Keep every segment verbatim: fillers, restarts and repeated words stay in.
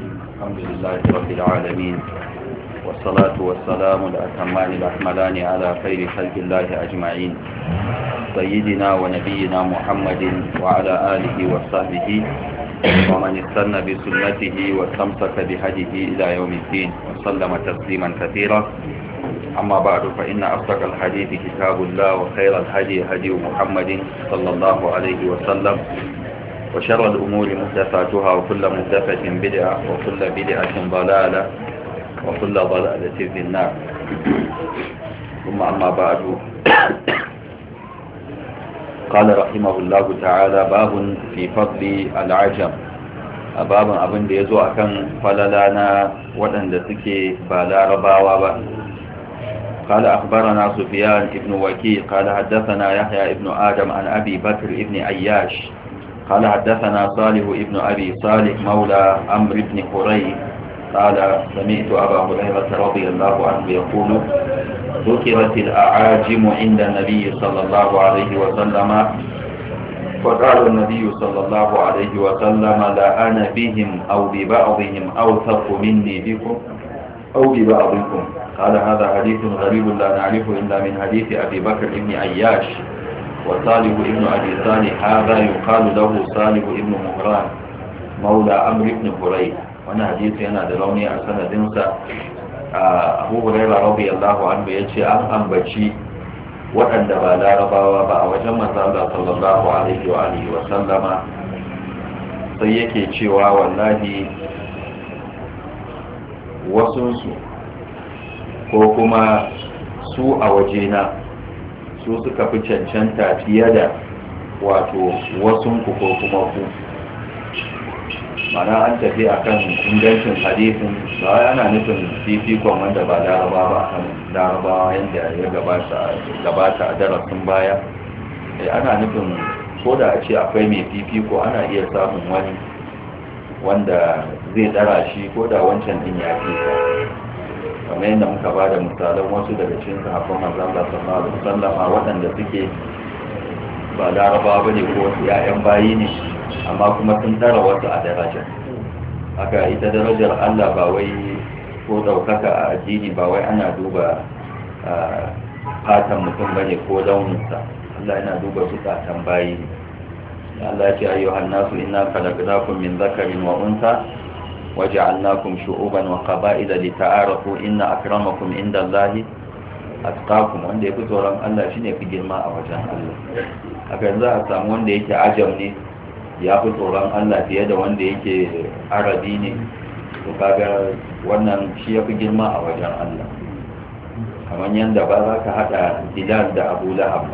الحمد لله رب العالمين والصلاة والسلام الأتمان الأكملان على خير خلق الله أجمعين سيدنا ونبينا محمد وعلى آله وصحبه ومن استنى بسنته واستمسك بهديه إلى يوم الدين وسلم تسليما كثيرا. أما بعد فإن أصدق الحديث كتاب الله وخير الهدي هدي محمد صلى الله عليه وسلم وشر الأمور محدثاتها وكل محدثة بدعة وكل بدعة ضلالة وكل ضلالة في النار. ثم أما بعد قال رحمه الله تعالى باب في فضل العجم. باب أبن ديزو أكن فللانا ودن دسكي بالا رباوا با. قال أخبرنا سفيان ابن وكيع قال حدثنا يحيى ابن آدم عن أبي بكر ابن عياش قال حدثنا صالح ابن أبي صالح مولى عمرو بن قري قال سمعت أبا هريرة رضي الله عنه يقول ذكرت الأعاجم عند النبي صلى الله عليه وسلم فقال النبي صلى الله عليه وسلم لا أنا بهم أو ببعضهم أوثق مني بكم أو ببعضكم. قال هذا حديث غريب لا نعرفه إلا من حديث أبي بكر ابن عياش وصالح ابن أبي صالح هذا يقال له صالح ابن مهران مولى عمرو بن قري. وانا حديث هنا دلوني أسنة دنسا أبو هريرة رضي الله عنه يجي أن أنبتي وأن دبالا رباوا بأ وجمع صلى الله عليه وآله وسلم سيكي تشيوا والله wasunsu ko kuma su a wajena su suka fi cancanta fiye da wato wasunku ko kuma ku. Mana an tafi a kan ingancin hadisin ba ana nufin fifikon wanda ba laraba ba kan larabawa yadda ya gabata a darasin baya. Ana nufin ko da a ce akwai mai fifiko ana iya samun wani wanda zai dara shi ko da wancan din ya fi kamar yadda muka ba da misalan wasu daga cikin sahabban manzon Allah sallallahu alaihi wasallam waɗanda suke ba laraba bane ko wasu ƴaƴan bayi ne amma kuma sun dara wasu a daraja. Haka ita darajar Allah ba wai ko daukaka a addini ba wai ana duba fatan mutum bane ko launinsa. Allah yana duba zukatan bayi ne. Allah ya ce ayyuhan nasu inna khalaqnakum min dhakarin wa untha waja'alnakum shu'uban wa qaba'ila lita'arafu inna akramakum indallahi atqakum. Wanda yafi tsoron Allah shine fi girma a wajen Allah. Haka yanzu a samu wanda yake ajam ne ya fi tsoron Allah fiye da wanda yake arabi ne, to kaga wannan shi yafi girma a wajen Allah. Kamar yanda ba za ka hada Bilal da Abu Lahab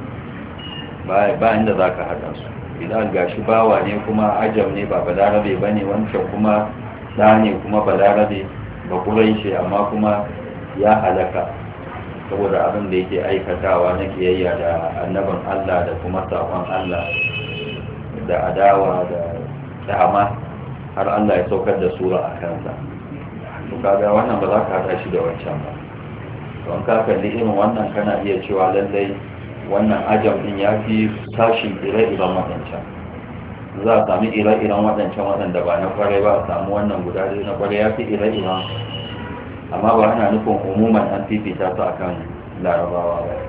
ba ba inda za ka hada su. Bilal gashi bawa ne kuma ajam ne ba balarabe ba ne, wancan kuma da ne kuma balarabe ba kuraishi amma kuma ya halaka saboda abin da yake aikatawa na kiyayya da annabin Allah da kuma sakon Allah da adawa da dama har Allah ya saukar da sura a kansa. To kaga wannan ba za ka haɗa shi da wancan ba. Don ka kalli irin wannan kana iya cewa lallai wannan ajam din ya fi tashin ire-iren waɗancan. Za a sami ire-iren waɗancan waɗanda ba na kwarai ba a samu wannan guda na kwarai ya fi ire-iren, amma ba ana nufin umuman an fifita su a kan larabawa ba.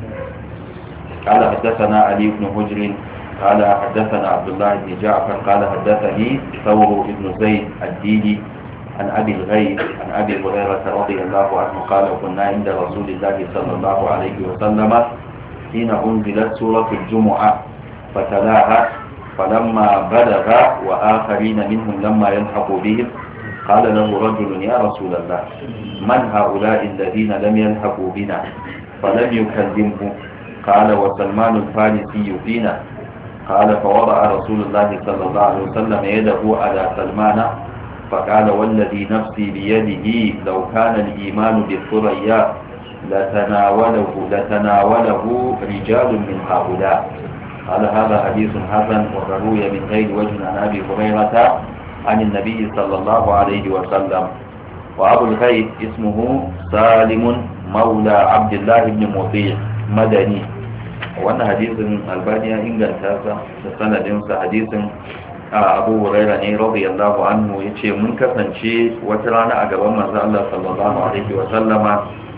Kala haddasana Ali ibn Hujrin kala haddasana Abdullah ibn Ja'far kala haddasani Thawru ibn Zayd ad-Dili عن أبي الغيث عن أبي هريرة رضي الله عنه قال كنا عند رسول الله صلى الله عليه وسلم حين أنزلت سورة الجمعة فتلاها فلما بلغ وآخرين منهم لما يلحقوا بهم قال له رجل يا رسول الله من هؤلاء الذين لم يلحقوا بنا فلم يكلمه قال وسلمان الفارسي فينا قال فوضع رسول الله صلى الله عليه وسلم يده على سلمان فقال والذي نفسي بيده لو كان الإيمان بالثريا لتناوله لتناوله رجال من هؤلاء. قال هذا حديث حسن وروي من غير وجه عن أبي هريرة عن النبي صلى الله عليه وسلم. وأبو الغيث اسمه سالم مولى عبد الله بن مطيع مدني. وأن حديث البانية إن كان سنة حديث Abu Hurairah ne radiyallahu anhu yace mun kasance wata rana a gaban manzo Allah sallallahu alaihi wa sallama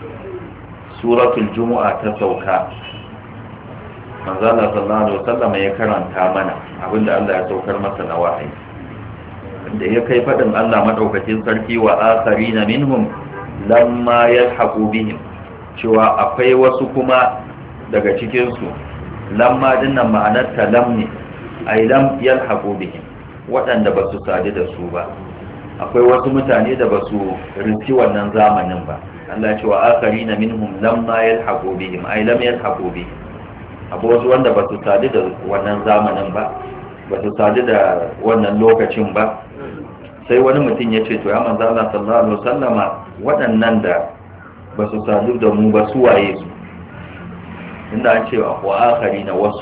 suratul jumu'a ta sauka. Manzo Allah sallallahu alaihi wa sallama ya karanta mana abinda Allah ya saukar masa na wahayi. Da ya kai fadin Allah madaukakin sarki wa akharina minhum lamma yalhaqu bihim, cewa akwai wasu kuma daga cikin su, lamma dinnan ma'anar ta lam ne, ai lam yalhaqu bihim, waɗanda ba su sadu da su ba. Akwai wasu mutane da ba su rinci wannan zamanin ba. Allah ce wa akharina minhum lamma yalhaqu bihim, ai lam yalhaqu bihim. Akwai wasu wanda ba su sadu da wannan zamanin ba, ba su sadu da wannan lokacin ba. Sai wani mutum ya ce to ya manzo Allah sallallahu alaihi wasallama, waɗannan da ba su sadu da mu ba su waye su? Inda an ce wa akharina wasu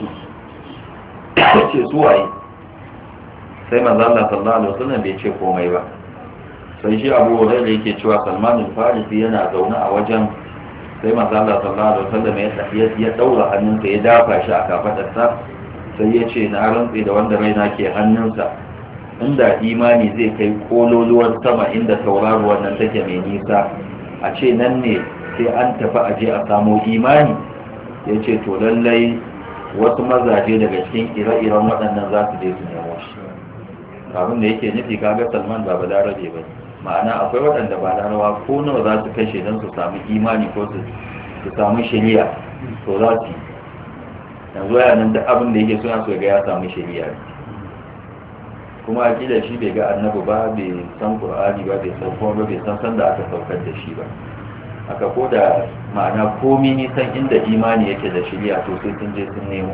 ce su waye? Sai manzo Allah sallallahu alaihi wasallam bai ce komai ba. Sai shi Abu Hurairah yake cewa Salman al-Farisi yana zaune a wajen, sai manzo Allah sallallahu alaihi wasallam ya ya daura hannunsa ya dafa shi a kafadarsa, sai ya ce na rantsi da wanda raina ke hannunsa, inda imani zai kai kololuwar sama inda tauraruwar nan take mai nisa, a ce nan ne sai an tafi aje a samo imani, ya ce to lallai wasu mazaje daga cikin ire-iren waɗannan za su je su nemo shi. Abin da yake nufi kaga Salman ba balarabe ba, ma'ana akwai waɗanda ba larawa ko nawa za su kashe don su sami imani ko su samu shari'a, to za su yi. Yanzu ya nan da abin da yake suna so ga ya samu shari'a, kuma a kila shi bai ga annabi ba, bai san Qur'ani ba, bai san kuma bai san san da aka saukar da shi ba. Aka ko da ma'ana komi nisan inda imani yake da shari'a to sai sun je sun nemo.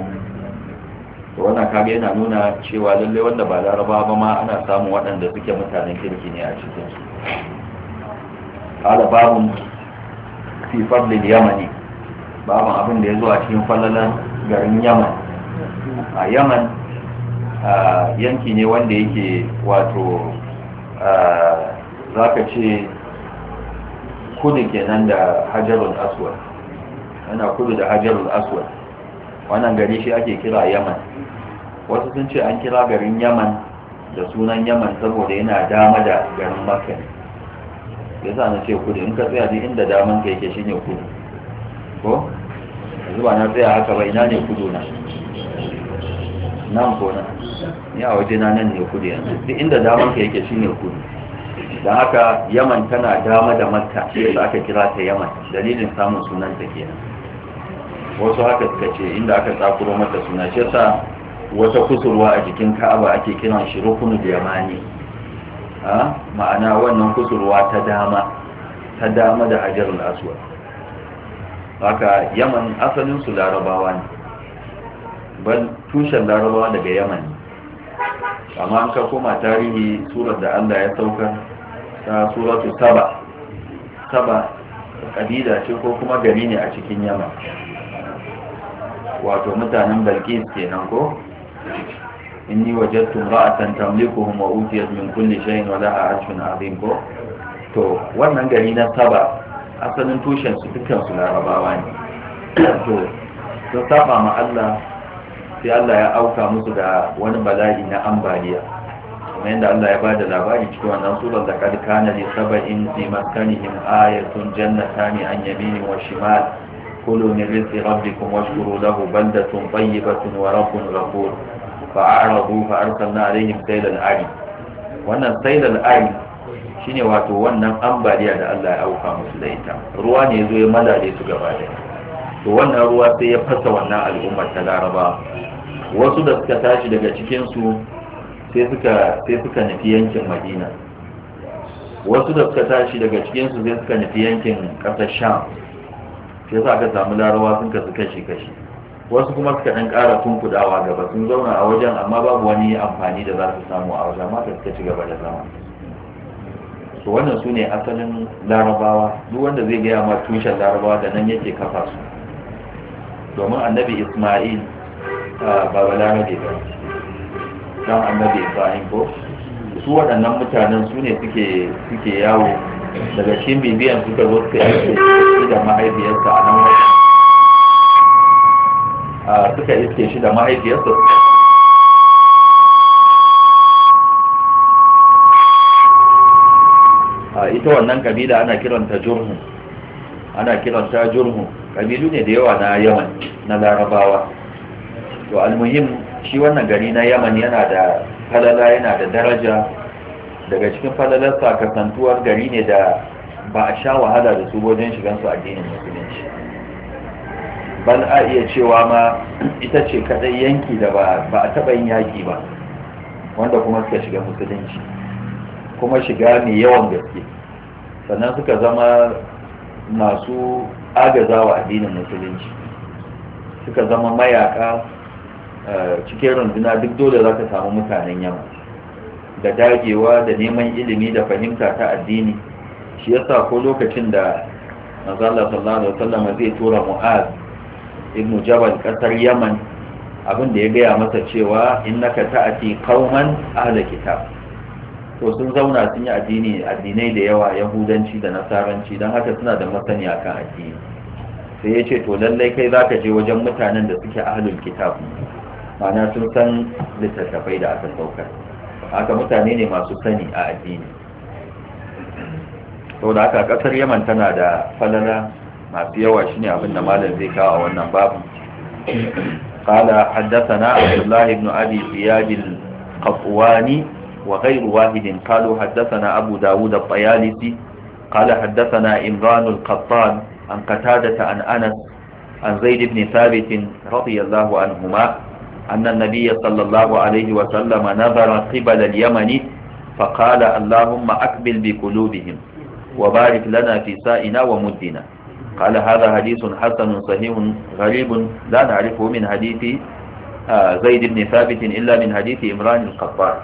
To wannan kaga yana nuna cewa lalle wanda ba laraba ba ma ana samun waɗanda suke mutanen kirki ne a cikin su. Ala babun fi fadlil yamani, babun abin da ya zo a cikin falalan garin Yaman. A Yaman yanki ne wanda yake wato zaka ce kudu kenan da Hajarul Aswad, yana kudu da Hajarul Aswad. Wannan gari shi ake kira Yaman. Wasu sun ce an kira garin Yaman da sunan Yaman saboda yana dama da garin Makka. Yasa na ce kudu, in ka tsaya duk inda daman ka yake shine kudu. Ko? Yanzu ba na tsaya haka ba, ina ne kudu na? Nan ko nan? Ni a waje na nan ne kudu yanzu. Duk inda daman ka yake shine kudu. Don haka Yaman tana dama da Makka, shi yasa aka kira ta Yaman, dalilin samun sunanta kenan. Wasu haka suka ce inda aka tsakuro mata suna, shi yasa wata kusurwa a jikin Ka'aba ake kiran shi rukunul yamani. Ha? Ma'ana wannan kusurwa ta dama, ta dama da Hajarul Aswad. Haka Yaman asalin su Larabawa ne. Bal tushen Larabawa daga Yaman ne. Amma an ka koma tarihi surar da Allah ya saukar ta suratu Saba. Saba kabila ce ko kuma gari ne a cikin Yaman. Wato mutanen Balkis kenan ko? Inni wajadtu ra'atan tamlikuhum wa utiyat min kulli shay'in wa laha 'arshun 'azim ko? To wannan gari na Saba asalin tushen su dukkan su Larabawa ne. To sun saba ma Allah, sai Allah ya auka musu da wani bala'i na ambaliya. Kuma yadda Allah ya bada labari cikin wannan surar da kad kana li sab'in fi maskanihim ayatun jannatani an yaminin wa shimal كلوا من رزق ربكم واشكروا له بلدة طيبة ورب غفور فأعرضوا فأرسلنا عليهم سيل العرم. wannan sailal ayi shine wato wannan ambaliya da Allah ya auka musu da ita, ruwa ne yazo ya malale su gaba da to wannan ruwa sai ya fasa wannan al'ummar ta Laraba. Wasu da suka tashi daga cikin su sai suka sai suka nufi yankin Madina, wasu da suka tashi daga cikin su sai suka nufi yankin ƙasar Sham. Sai sa aka samu Larabawa sun kasu kashi-kashi. Wasu kuma suka ɗan ƙara tunkudawa gaba, sun zauna a wajen amma babu wani amfani da za su samu a wajen, amma suka ci gaba da zama. So wannan su ne asalin Larabawa. Duk wanda zai gaya ma tushen Larabawa da nan yake kafa su. Domin annabi Ismail ba balarabe ba, dan annabi Ibrahim ko su waɗannan mutanen su ne suke yawo daga cikin bibiyan suka zo suka yi shi da mahaifiyarsa a nan wajen suka iske shi da mahaifiyarsa ita wannan kabila ana kiranta jurhum ana kiranta jurhum kabilu ne da yawa na yaman na larabawa. to almuhim shi wannan gari na yaman yana da falala yana da daraja. Daga cikin falalarsa kasantuwar gari ne da ba a sha wahala da su wajen shigansu addinin musulunci, bal a iya cewa ma ita ce kadai yanki da ba a taɓa yin yaƙi ba wanda kuma suka shiga musulunci, kuma shiga mai yawan gaske, sannan suka zama masu agazawa addinin musulunci, suka zama mayaka cikin runduna. Duk dole za ka samu mutanen yamma da dagewa da neman ilimi da fahimta ta addini. Shi yasa ko lokacin da manzo Allah sallallahu alaihi wasallam zai tura Mu'az ibn Jabal kasar Yaman, abin da ya gaya masa cewa innaka ta'ati qauman ahli kitab. to sun zauna sun yi addini addinai da yawa, yahudanci da nasaranci, don haka suna da masaniya kan addini. sai ya ce to lallai kai zaka je wajen mutanen da suke ahlul kitab, ma'ana sun san littattafai da aka saukar, haka mutane ne masu sani a addini. saboda haka kasar Yaman tana da falala masu yawa, shine abin da malam zai kawo a wannan babu. قال حدثنا عبد الله بن أبي زياد القطواني وغير واحد قالوا حدثنا أبو داود الطيالسي قال حدثنا إمران القطان عن قتادة عن أنس عن زيد بن ثابت رضي الله عنهما أن النبي صلى الله عليه وسلم نظر قبل اليمن فقال اللهم أقبل بقلوبهم وبارك لنا في سائنا ومدنا. قال هذا حديث حسن صحيح غريب لا نعرفه من حديث زيد بن ثابت إلا من حديث إمران القطان.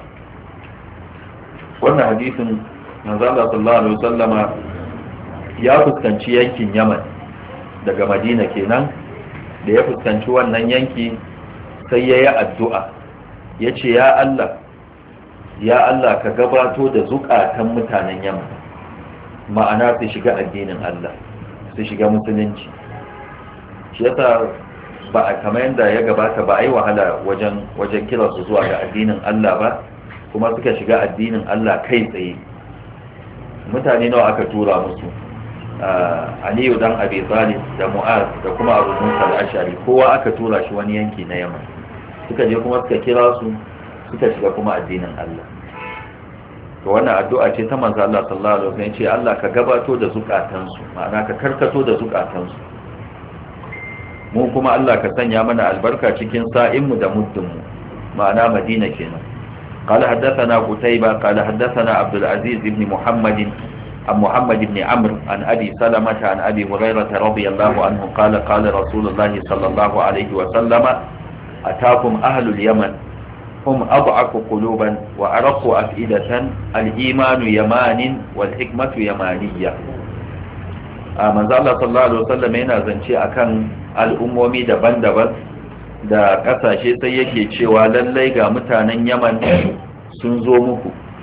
wannan hadisin manzo Allah sallallahu alaihi wasallama ya fuskanci yankin Yaman daga Madina kenan, da ya fuskanci wannan yanki sai yayi addu'a yace ya Allah ya Allah ka gabato da zukatan mutanen Yaman, ma'ana su shiga addinin Allah, su shiga musulunci. shi yasa ba a kamar yadda ya gabata ba a yi wahala wajen wajen kira su zuwa ga addinin Allah ba, kuma suka shiga addinin Allah kai tsaye. mutane nawa aka tura musu? Aliyu dan Abi Talib da Mu'az da kuma Abu Musa al-Ash'ari, kowa aka tura shi wani yanki na Yaman, suka je kuma suka kira su suka shiga kuma addinin Allah. to wannan addu'a ce ta manzo Allah sallallahu alaihi wasallam, ce Allah ka gabato da zukatansu, ma'ana ka karkato da zukatansu, mu kuma Allah ka sanya mana albarka cikin sa'inmu da muddinmu, ma'ana Madina kenan. قال حدثنا قتيبة قال حدثنا عبد العزيز بن محمد عن محمد بن عمرو عن أبي سلمة عن أبي هريرة رضي الله عنه قال قال رسول الله صلى الله عليه وسلم أتاكم أهل اليمن هم أضعف قلوبا وأرق أفئدة الإيمان يمان والحكمة يمانية. manzo Allah sallallahu alaihi wasallam yana zance akan al'ummomi daban-daban da kasashe, sai yake cewa lallai ga mutanen Yaman sun zo muku,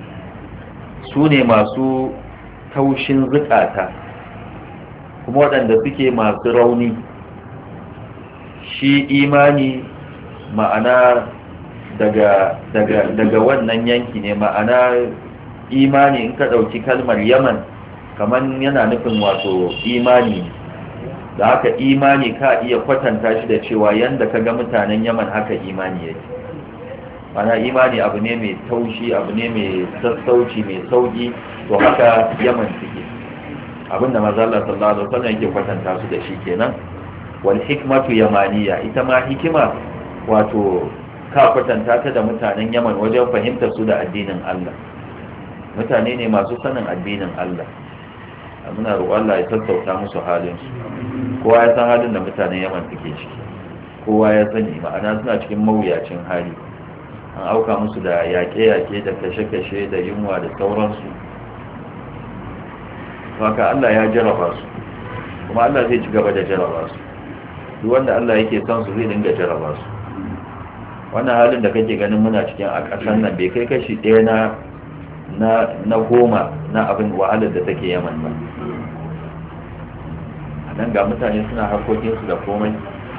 su ne masu taushin zukata kuma waɗanda suke masu rauni. shi imani ma'ana daga daga daga wannan yanki ne, ma'ana imani in ka ɗauki kalmar Yaman kamar yana nufin wato imani, da haka imani ka iya kwatanta shi da cewa yanda ka ga mutanen Yaman haka imani yake. mana imani abu ne mai taushi, abu ne mai sassauci, mai sauki, to haka Yaman suke. abinda manzo Allah sallallahu alaihi wasallam yake kwatanta su da shi kenan. wal hikmatu yamaniya, ita ma hikima wato ka kwatanta ta da mutanen Yaman wajen fahimtar su da addinin Allah. mutane ne masu sanin addinin Allah. muna roƙon Allah ya sassauta musu halin su. kowa ya san halin da mutanen Yaman suke ciki, kowa ya sani, ma'ana suna cikin mawuyacin hali. an auka musu da yaƙe-yaƙe da kashe-kashe da yunwa da sauransu. haka Allah ya jaraba su, kuma Allah zai ci gaba da jaraba su. duk wanda Allah yake son su zai dinga jaraba su. wannan halin da kake ganin muna cikin a ƙasar nan bai kai kashi ɗaya na na na goma na abin wahalar da take Yaman ba. nan ga mutane suna harkokinsu da komai.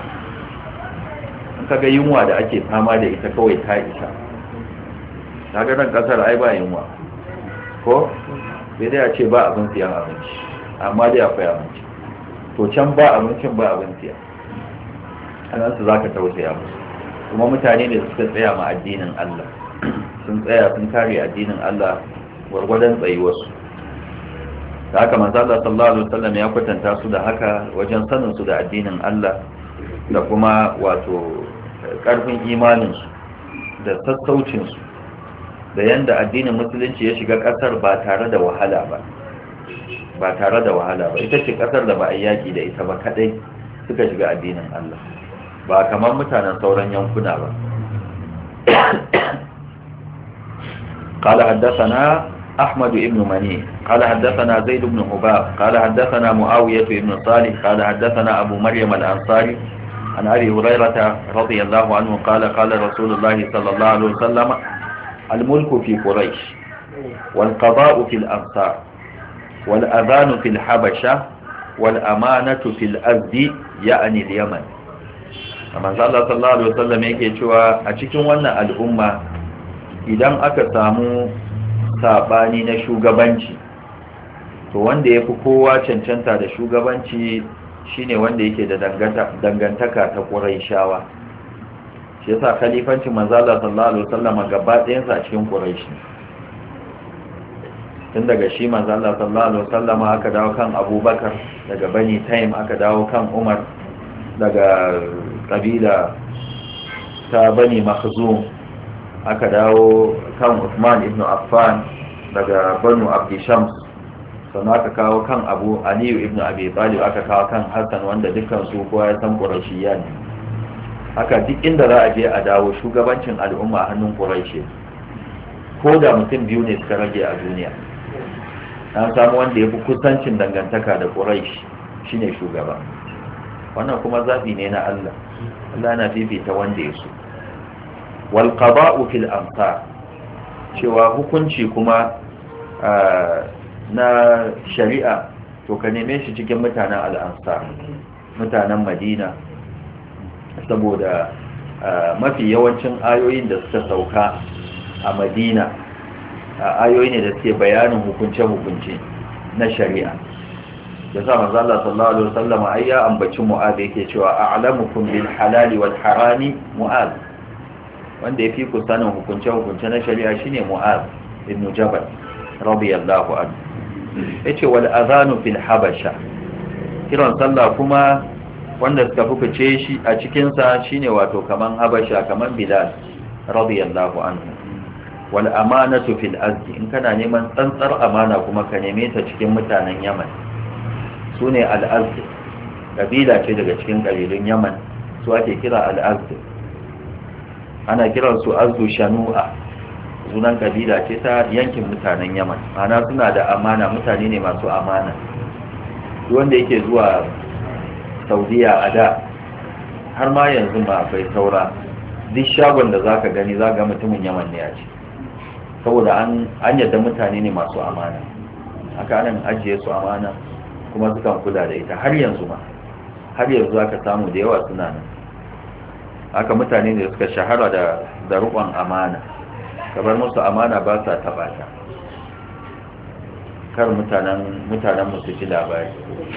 an kaga yunwa da ake fama da ita kawai ta isa. kaga nan kasar ai ba yunwa ko bai dai a ce ba abin siyan abinci amma dai akwai abinci, to can ba abincin ba abin siya, anan su za ka tausaya musu. Kuma mutane ne suka tsaya ma addinin Allah, sun tsaya sun kare addinin Allah gwargwadon tsayuwarsu. Da haka manzo Allah sallallahu alaihi wasallam ya kwatanta su da haka wajen sanin su da addinin Allah da kuma wato karfin imanin su da sassaucin su da yanda addinin musulunci ya shiga kasar ba tare da wahala ba ba tare da wahala ba ita ce kasar da ba a yaki da ita ba kadai suka shiga addinin Allah, ba kamar mutanen sauran yankuna ba. قال حدثنا أحمد بن مني قال حدثنا زيد بن حباب قال حدثنا معاوية بن صالح قال حدثنا أبو مريم الأنصاري عن أبي هريرة رضي الله عنه قال قال رسول الله صلى الله عليه وسلم الملك في قريش والقضاء في الأمصار والأذان في الحبشة والأمانة في الأزد يعني اليمن. amma Allah sallallahu alaihi wasallam yake cewa a cikin wannan al'umma idan aka samu sabani na shugabanci to wanda yafi kowa cancanta da shugabanci shine wanda yake da dangantaka ta Quraishawa. Shi yasa khalifancin manzo Allah sallallahu alaihi wasallam gaba ɗayan sa cikin Quraish. Tun daga shi manzo Allah sallallahu alaihi wasallam aka dawo kan Abubakar, daga Bani Taym aka dawo kan Umar, daga kabila ta Bani Makhzum aka dawo kan Uthman ibn Affan, daga Banu Abdi Shams sannan aka kawo kan Abu Aliyu ibn Abi Talib, aka kawo kan Hassan wanda dukkan su kowa ya san Qurayshiyya ne. Haka duk inda za a je a dawo shugabancin al'umma a hannun Qurayshi, ko da mutum biyu ne suka rage a duniya an samu wanda ya fi kusancin dangantaka da Quraysh shine shugaba. Wannan kuma zaɓi ne na Allah, Allah na fifita wanda ya so. Wal qada'u fil amsar, cewa hukunci kuma na shari'a to ka neme shi cikin mutanen al-ansar, mutanen Madina, saboda mafi yawancin ayoyin da suka sauka a Madina ayoyi ne da suke bayanin hukunce-hukunce na shari'a. da sa manzo Allah sallallahu alaihi wasallam ai ya ambaci Mu'adh yake cewa a'lamukum bil halali wal harami Mu'adh, wanda yafi ku sanin hukunce hukunce na shari'a shine Mu'adh ibn Jabal radiyallahu anhu. Yace wal adhanu fil habasha, kiran sallah kuma wanda suka fukuce shi a cikin sa shine wato kaman Habasha, kaman Bilal radiyallahu anhu. Wal amanatu fil azdi, in kana neman tsantsar amana kuma ka neme ta cikin mutanen Yaman, su ne al'azdi, ƙabila ce daga cikin ƙabilun Yaman, su ake kira al'azdi. Ana kiran su azdu shanu'a, sunan ƙabila ce ta yankin mutanen Yaman, ana suna da amana, mutane ne masu amana. Wanda yake zuwa Saudiya a da, har ma yanzu ba akwai saura, duk shagon da zaka gani zaka ga mutumin Yaman ne ya ce, saboda an yadda mutane ne masu amana, haka anan ajiye su amana kuma sukan kula da ita har yanzu ma, har yanzu aka samu da yawa suna nan. Haka mutane ne suka shahara da da riƙon amana, kabar musu amana ba sa taɓa ta, kar mutanen mutanen mu su ji labari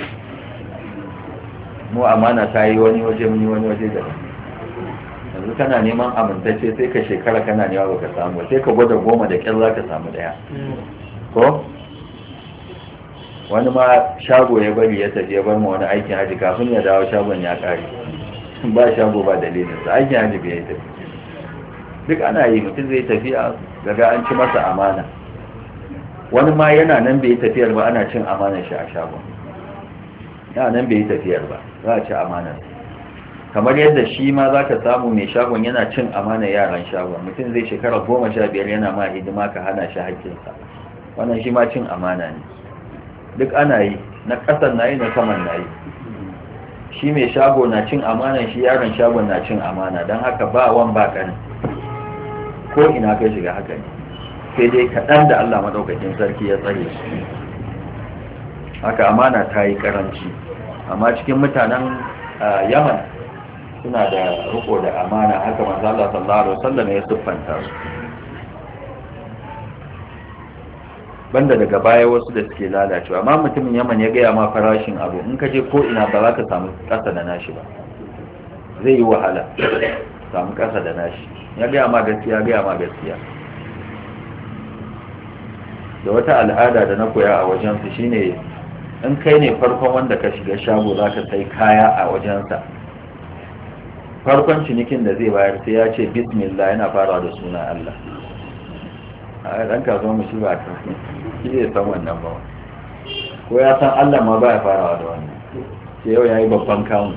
mu amana ta yi wani waje mun yi wani waje da yanzu kana neman amintacce sai ka shekara kana newa baka samu, sai ka gwada goma da kyar za ka samu daya ko wani ma shago ya bari ya tafi ya bar ma wani aikin haji, kafin ya dawo shagon ya kare, ba shago ba dalilin sa, aikin haji bai tafi. Duk ana yi, mutum zai tafiya daga an ci masa amana, wani ma yana nan bai tafiyar ba ana cin amanar shi a shagon, yana nan bai tafiyar ba za a ci amanar. Kamar yadda shi ma za ka samu mai shagon yana cin amanar yaran shagon, mutum zai shekara goma sha biyar yana ma hidima ka hana shi haƙƙinsa, wannan shi ma cin amana ne. Duk ana yi, na ƙasar na yi, na saman na yi. Shi mai shago na cin amana, shi yaron shagon na cin amana, don haka ba wan ba ƙanin, ko ina kai shiga haka ne, sai dai kaɗan da Allah maɗaukakin sarki ya tsare su. Haka amana ta yi ƙaranci, amma cikin mutanen Yaman suna da riko da amana, haka manzo Allah sallallahu alaihi wasallam ya siffanta su. banda daga baya wasu da suke lalacewa. Amma mutumin Yaman ya gaya ma farashin abu, in ka je ko ina ba za ka samu ƙasa da nashi ba, zai yi wahala samu ƙasa da nashi. Ya gaya ma gaskiya, gaya ma gaskiya. Da wata al'ada da na koya a wajensu shine, in kai ne farkon wanda ka shiga shago za ka sai kaya a wajensa, farkon cinikin da zai bayar sai ya ce bismillah, yana farawa da sunan Allah. A ɗan kasuwa mu shi ba ta shi zai san wannan ba, ko ya san Allah ma ba ya farawa da wannan, sai yau ya yi babban kamun.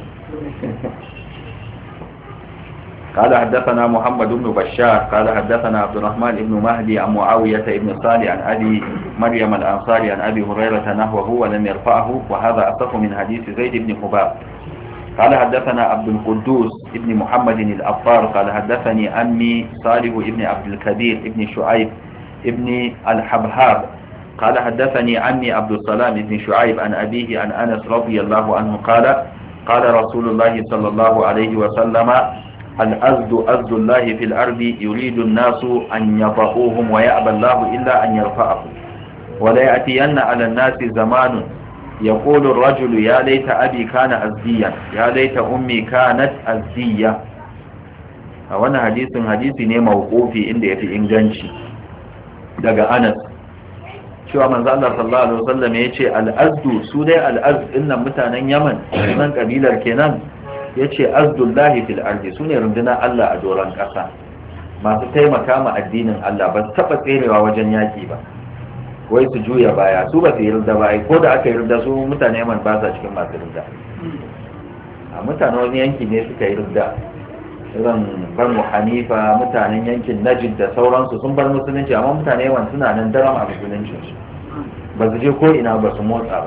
قال حدثنا محمد بن بشار قال حدثنا عبد الرحمن بن مهدي عن معاوية بن صالح عن أبي مريم الأنصاري عن أبي هريرة نحوه ولم يرفعه، وهذا أصح من حديث زيد بن حباب. قال حدثنا عبد القدوس بن محمد الأبطار قال حدثني أمي صالح بن عبد الكبير بن شعيب بن الحبهاب قال حدثني عمي عبد السلام بن شعيب عن أبيه عن أنس رضي الله عنه قال قال رسول الله صلى الله عليه وسلم الأزد أزد الله في الأرض يريد الناس أن يطأوهم ويأبى الله إلا أن يرفعهم، ولا يأتين على الناس زمان يقول الرجل يا ليت أبي كان أزديا يا ليت أمي كانت أزدية. وانا حديث حديث ne mawqufi inda yafi inganci daga Anas cewa manzo Allah sallallahu alaihi wasallam yace al-azdu su dai al-azd innan mutanen Yaman sunan kabilar kenan, yace azdullahi fil ardi sune rundunar Allah a doron kasa, masu taimaka ma addinin Allah, ba su taba tserewa wajen yaki ba, wai su juya baya, su ba su yi ridda ba, ko da aka yi ridda su mutane Yaman ba sa cikin masu ridda. A mutanen wani yanki ne suka yi ridda, irin Banu Hanifa, mutanen yankin Najd da sauransu sun bar musulunci, amma mutane Yaman suna nan daram a musulunci, ba su je ko ina ba su motsa ba.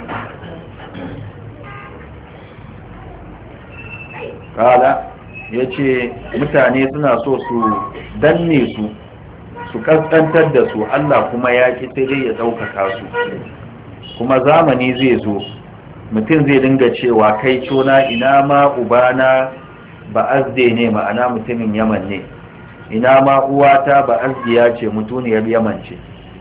Kala ya ce mutane suna so su danne su su kaskantar da su, Allah kuma ya ki sai dai ya ɗaukaka su. Kuma zamani zai zo mutum zai dinga cewa kai cona ina ma ubana ba azde ne, ma'ana mutumin Yaman ne, ina ma uwata ba azdiya ce, mutuniyar Yaman ce.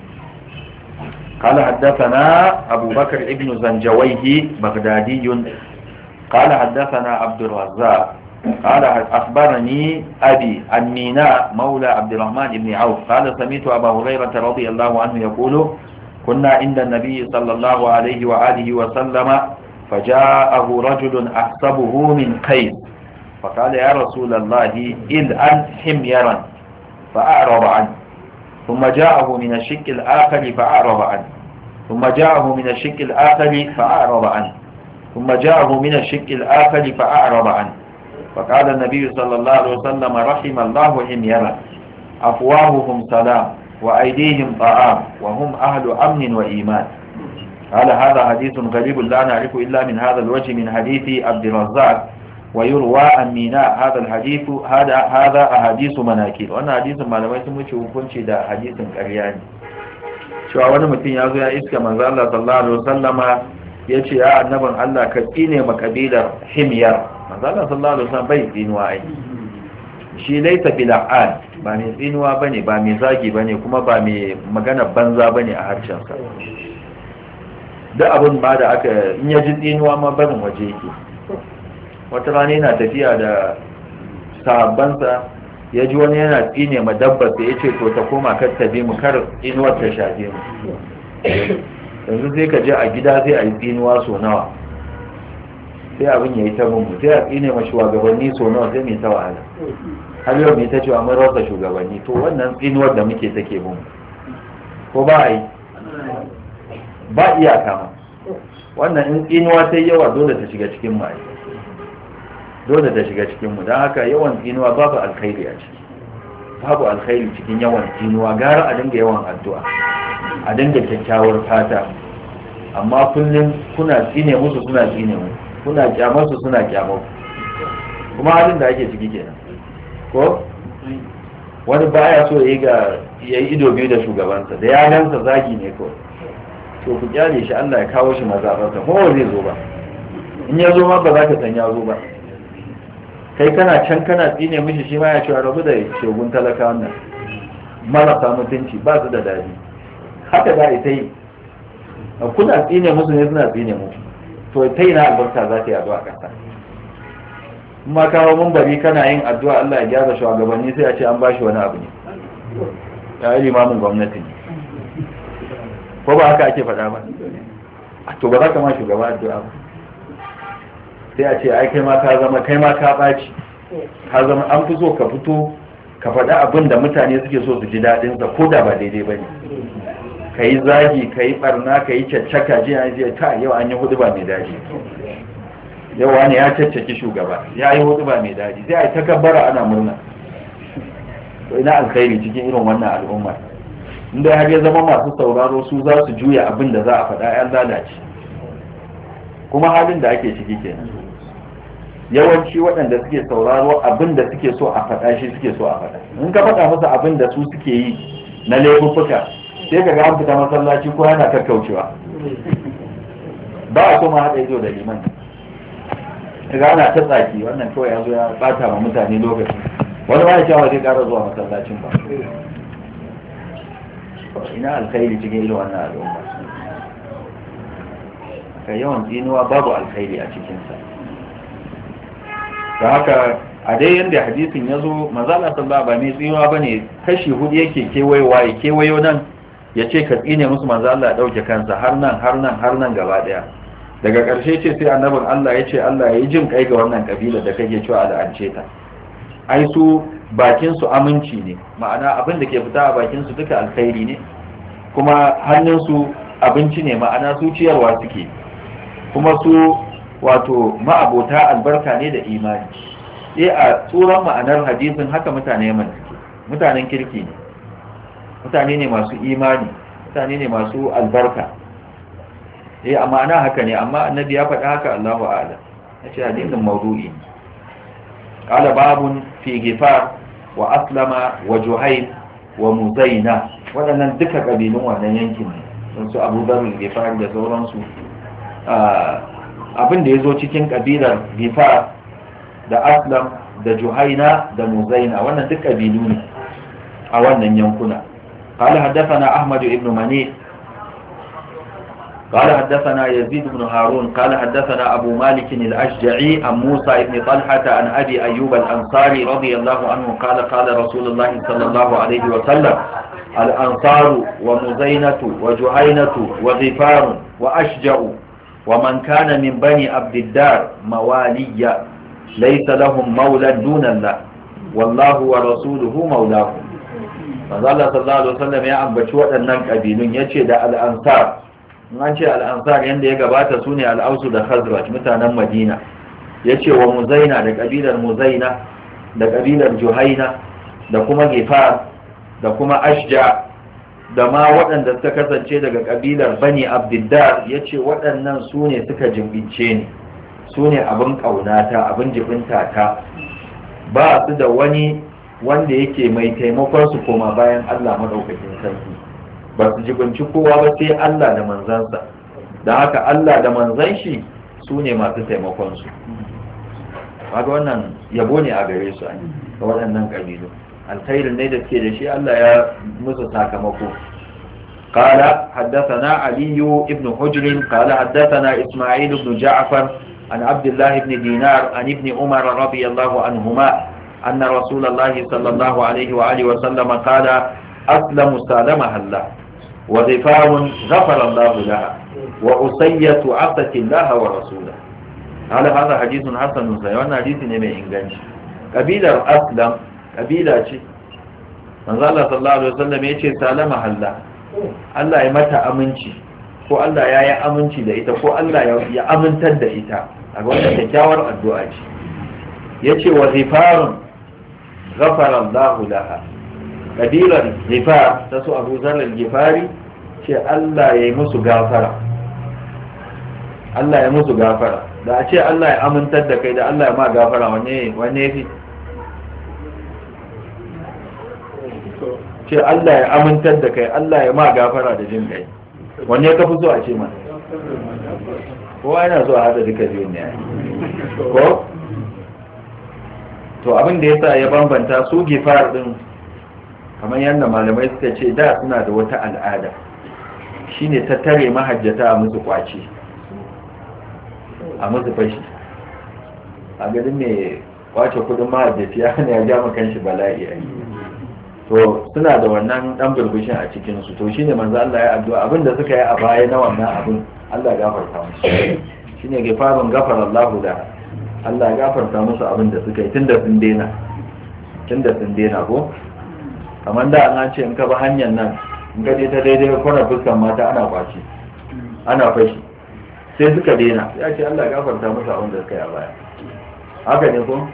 قال حدثنا أبو بكر ابن زنجويه بغدادي قال حدثنا عبد الرزاق قال أخبرني أبي عن ميناء مولى عبد الرحمن بن عوف قال سمعت أبا هريرة رضي الله عنه يقول كنا عند النبي صلى الله عليه وآله وسلم فجاءه رجل أحسبه من قيس فقال يا رسول الله إذ أنت حميرا فأعرض عنه، ثم جاءه من الشق الآخر فأعرض عنه، ثم جاءه من الشق الآخر فأعرض عنه، ثم جاءه من الشق الآخر فأعرض عنه. فقال النبي صلى الله عليه وسلم رحم الله حميرا أفواههم سلام وأيديهم طعام وهم أهل أمن وإيمان. قال هذا حديث غريب لا نعرف إلا من هذا الوجه من حديث عبد الرزاق ويروى عن ميناء هذا الحديث هذا هذا أحاديث مناكير. وأنا حديث ما لم يسمى شو كنت ده حديث قرياني. شو أول متين يازو يا إسكا من الله صلى الله عليه وسلم يأتي يا النبي الله كتيني مكبيلة حمير. من الله صلى الله عليه وسلم بيت دينوا أي شيء ليس بلعان ba mai tsinuwa bane, ba mai zagi bane, kuma ba mai magana banza bane a harshensa. duk abin ba da aka in ya ji tsinuwa ma barin waje yake. Wata rana yana tafiya da sahabbansa ya ji wani yana tsine ma dabbar da ya ce to ta koma kar ta bi mu kar tsinuwar ta shafe mu. Yanzu sai ka je a gida sai a yi tsinuwa so nawa, sai abin ya yi ta mu sai a tsine ma shugabanni so nawa, sai mai ta wahala har yau mai ta cewa mun rasa shugabanni. To wannan tsinuwar da muke take mu ko ba a yi ba iyaka ma. Wannan in tsinuwa ta yawa dole ta shiga cikin mu, dole ta shiga cikin mu. Don haka yawan tsinuwa babu alkhairi a ciki, babu alkhairi cikin yawan tsinuwa. Gara a dinga yawan addu'a, a dinga kyakkyawar fata. Amma kullum kuna tsine musu suna tsine mu, kuna kyamar su suna kyamar ku, kuma halin da ake ciki kenan. Ko wani baya so yayi ga yayi ido biyu da shugabansa, da ya gansa zagi ne ko to ku kyale shi, Allah ya kawo shi mazabarsa, ko ba zai zo ba. In ya zo ma ba za ka san ya zo ba. Kai kana can kana tsine mishi, shi ma ya ce rabu da shegun talaka wannan marasa mutunci ba su da dadi. haka za a yi ta yi kuna tsine musu ne suna tsine musu to ta yi na albarka za ta yi addu'a ƙasa kuma kawo mun bari kana yin addu'a Allah ya gyara shugabanni sai a ce an bashi wani abu ne ya yi limamin gwamnati ne ko ba haka ake faɗa ba to ba za ka ma shugaba addu'a ba sai a ce ai kai ma ka zama kai ma ka ɓaci ka zama an fi so ka fito ka faɗa abin da mutane suke so su ji daɗinsa ko da ba daidai ba ne ka yi zagi ka yi ɓarna ka yi caccaka ji a jiya ta yau an yi hudu ba mai daji yau wani ya caccaki shugaba ya yi hudu ba mai daji sai a yi takabbara ana murna to ina alkhairi cikin irin wannan al'umma inda har ya zama masu sauraro su za su juya abin da za a faɗa ya lalace kuma halin da ake ciki kenan yawanci waɗanda suke sauraro abin da suke so a faɗa shi suke so a faɗa in ka faɗa musu abin da su suke yi na laifuffuka sai ka ga an fita masallaci ko yana kakkaucewa ba a kuma haɗa ido da liman daga ana ta tsaki wannan kawai ya zo ya ɓata ma mutane lokaci wani ma ya cewa zai ƙara zuwa masallacin ba ina alkhairi cikin irin wannan al'umma ka yawan tsinuwa babu alkhairi a cikinsa da haka a dai yadda hadisin ya zo mazala sallah ba mai tsinuwa ba ne kashi hudu yake kewayowa ya kewayo nan ya ce ka tsine musu mazala ya ɗauke kansa har nan har nan har nan gaba ɗaya daga ƙarshe ce sai annabin Allah ya ce Allah ya yi jin kai ga wannan kabila da kake cewa al'ance ta ai su bakin su aminci ne ma'ana abin da ke fita a bakin su duka alkhairi ne kuma hannun su abinci ne ma'ana su ciyarwa suke kuma su wato ma'abota albarka ne da imani eh a tsoron ma'anar hadisin haka mutane yaman suke mutanen kirki ne mutane ne masu imani mutane ne masu albarka eh amma ana haka ne amma annabi ya faɗa haka Allahu a'lam yace hadisin mawdu'i qala babun fi gifar wa aslama wa juhayl wa muzaina waɗannan duka kabilun wannan yankin ne don su Abu Dharr Gifar da sauransu abin da yazo cikin kabilar Gifar da Aslam da Juhaina da Muzaina wannan duk kabilu ne a wannan yankuna قال حدثنا أحمد بن منيع قال حدثنا يزيد بن هارون قال حدثنا أبو مالك الأشجعي عن موسى بن طلحة عن أبي أيوب الأنصاري رضي الله عنه قال قال رسول الله صلى الله عليه وسلم الأنصار ومزينة وجهينة وغفار وأشجع ومن كان من بني عبد الدار موالي ليس لهم مولى دون الله والله ورسوله مولاهم فظل صلى الله عليه وسلم يا أبا شوة أنك أبينون يشهد الأنصار an ce al'ansar yadda ya gabata su ne al'ausu da khazraj mutanen madina ya ce wa muzaina da ƙabilar muzaina da ƙabilar juhaina da kuma gifar da kuma ashja da ma waɗanda suka kasance daga ƙabilar bani abdiddar ya ce waɗannan su ne suka jimbince ni su ne abin ƙaunata abin jibinta ta ba su da wani wanda yake mai taimakon su koma bayan allah maɗaukakin sarki ba su jibinci kowa ba sai Allah da manzansa da haka Allah da manzan shi su ne masu taimakonsu haka wannan yabo ne a gare su ga waɗannan ƙabilu alkhairin ne da suke da shi Allah ya musu sakamako قال حدثنا علي بن حجر قال حدثنا إسماعيل بن جعفر عن عبد الله بن دينار عن ابن عمر رضي الله عنهما أن رسول الله صلى الله عليه وآله وسلم قال أسلم سالمها الله وغفار غفر الله لها وأسية عصت الله ورسوله هذا هذا حديث حسن صحيح وانا حديث نمي إنغانش قبيلة أسلم قبيلة شيء من الله صلى الله عليه وسلم يشي سالمها الله الله يمتى أمنشي ko Allah ya yi aminci da ita ko Allah ya amintar da ita a wannan kyakkyawar addu'a ce yace wa ghifarun ghafara Allah laha kabilar gifar ta su abu zarar gifari ce Allah ya yi musu gafara Allah ya musu gafara da a ce Allah ya amintar da kai da Allah ya ma gafara wanne ya fi ce Allah ya amintar da kai Allah ya ma gafara da jin kai wanne ya kafi so a ce ma kowa yana so a hada duka biyun ne ko to abin da ya sa ya bambanta su gifar din kamar yadda malamai suka ce da suna da wata al'ada shine ta tare mahajjata a musu kwace a musu fashi a garin mai kwace kudin mahajjaci ya ne ya ja makan shi bala'i a to suna da wannan dan burbushin a cikin su to shine manzo Allah ya addu'a abinda suka yi a baya na wannan abin Allah ya gafarta musu shine gafarun gafara Allah da Allah ya gafarta musu abinda suka yi tunda sun daina tunda sun daina ko kamar da an ce in ka ba hanyar nan in ka je ta daidai kwana fuskan mata ana kwaci ana fashi sai suka daina ya ce Allah ya gafarta musu abinda suka yi a baya haka ne ko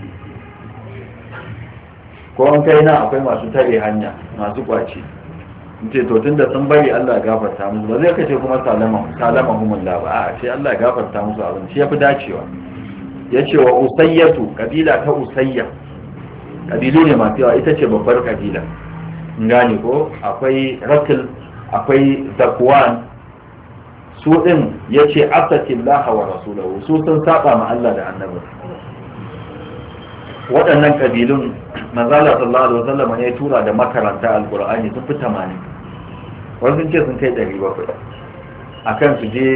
ko an kai na akwai masu tare hanya masu kwaci ce to tunda sun bari Allah ya gafarta musu ba zai kace kuma salama salama humullah ba a ce Allah ya gafarta musu abin shi yafi dacewa yace wa usayyatu kabila ta usayya kabilu ne masu yawa ita ce babbar kabila ngani ko akwai rakil akwai zakwan su din yace asatillaha wa rasuluhu su sun saba ma Allah da annabi waɗannan ƙabilun manzala sallallahu alaihi wasallam ne tura da makaranta alqur'ani sun fi tamanin wasu sun ce sun kai ɗari bakwai akan su je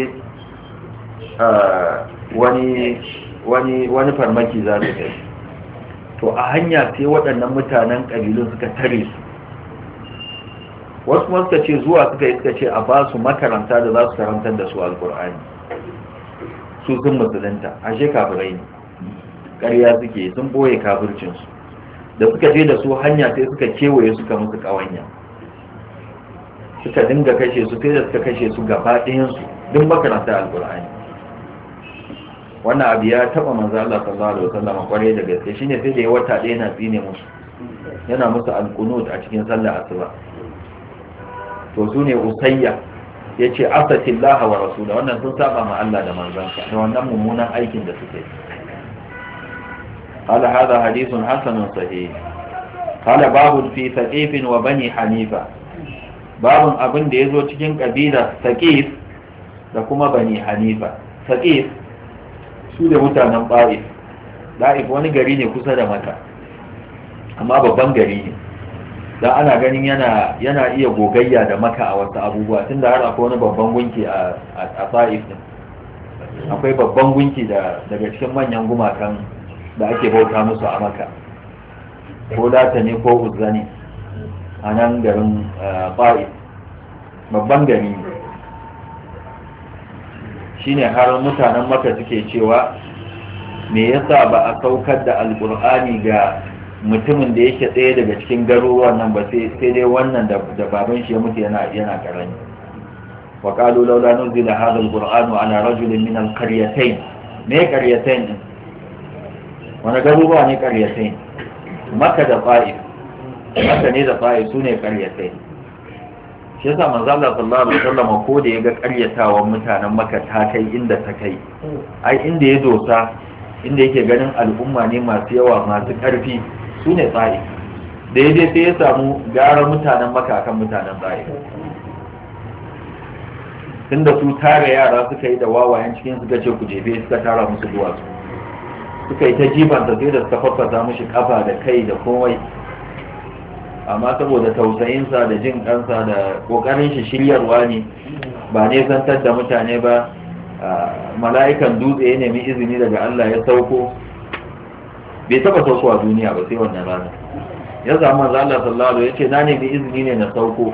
wani wani wani farmaki za su kai to a hanya sai waɗannan mutanen ƙabilun suka tare su wasu kuma suka ce zuwa suka yi suka ce a ba su makaranta da za su karantar da su alqur'ani su sun musulunta ashe kafirai ne ƙarya suke sun boye kafircinsu da suka je da su hanya sai suka kewaye suka musu ƙawanya suka dinga kashe su sai da suka kashe su gaba ɗayansu duk makaranta alƙur'ani wannan abu ya taɓa manzo Allah sallallahu alaihi wasallam kwarai da gaske shine sai da ya wata ɗaya na tsine musu yana musu alqunut a cikin sallar asuba to su ne usayya yace asatillaha wa rasuluhu wannan sun saba ma Allah da manzansa da wannan mummunan aikin da suke قال هذا حديث حسن صحيح قال باب في ثقيف وبني حنيفة باب abin da yazo cikin kabila Thaqif da kuma Bani Hanifa Thaqif su da mutanen Ba'if Ba'if wani gari ne kusa da Makka amma babban gari ne dan ana ganin yana yana iya gogayya da Makka a wasu abubuwa tunda har akwai wani babban gunki a a Ba'if akwai babban gunki da daga cikin manyan gumakan da ake bauta musu a Makka ko Lata ne ko Uzza ne a nan garin Ba'if babban gari shine har mutanen Makka suke cewa me yasa ba a saukar da alkur'ani ga mutumin da yake tsaye daga cikin garuruwan nan ba sai dai wannan da baban shi ya mutu yana yana karami wa qalu laula nuzila hadha alqur'anu ala rajulin min alqaryatayn me qaryatayn wani garuruwa ne ƙaryatai Makka da Ta'if Makka ne da Ta'if su ne ƙaryatai shi yasa manzo Allah sallallahu alaihi wasallam ko da yaga ƙaryatawan mutanen Makka ta kai inda ta kai ai inda ya dosa inda yake ganin al'umma ne masu yawa masu ƙarfi su ne Ta'if da yaje sai ya samu gara mutanen Makka akan mutanen Ta'if tunda su tare yara suka yi da wawayen cikin suka ce ku jefe suka tara musu duwatsu suka yi ta jifanta sai da suka faffasa mushi kafa da kai da komai amma saboda tausayinsa da jin kansa da kokarin shi shiryarwa ne ba ne zantar da mutane ba mala'ikan dutse ya nemi izini daga Allah ya sauko bai taba sauko a duniya ba sai wannan rana ya zama manzo Allah sallallahu alaihi wasallam yace na nemi izini ne na sauko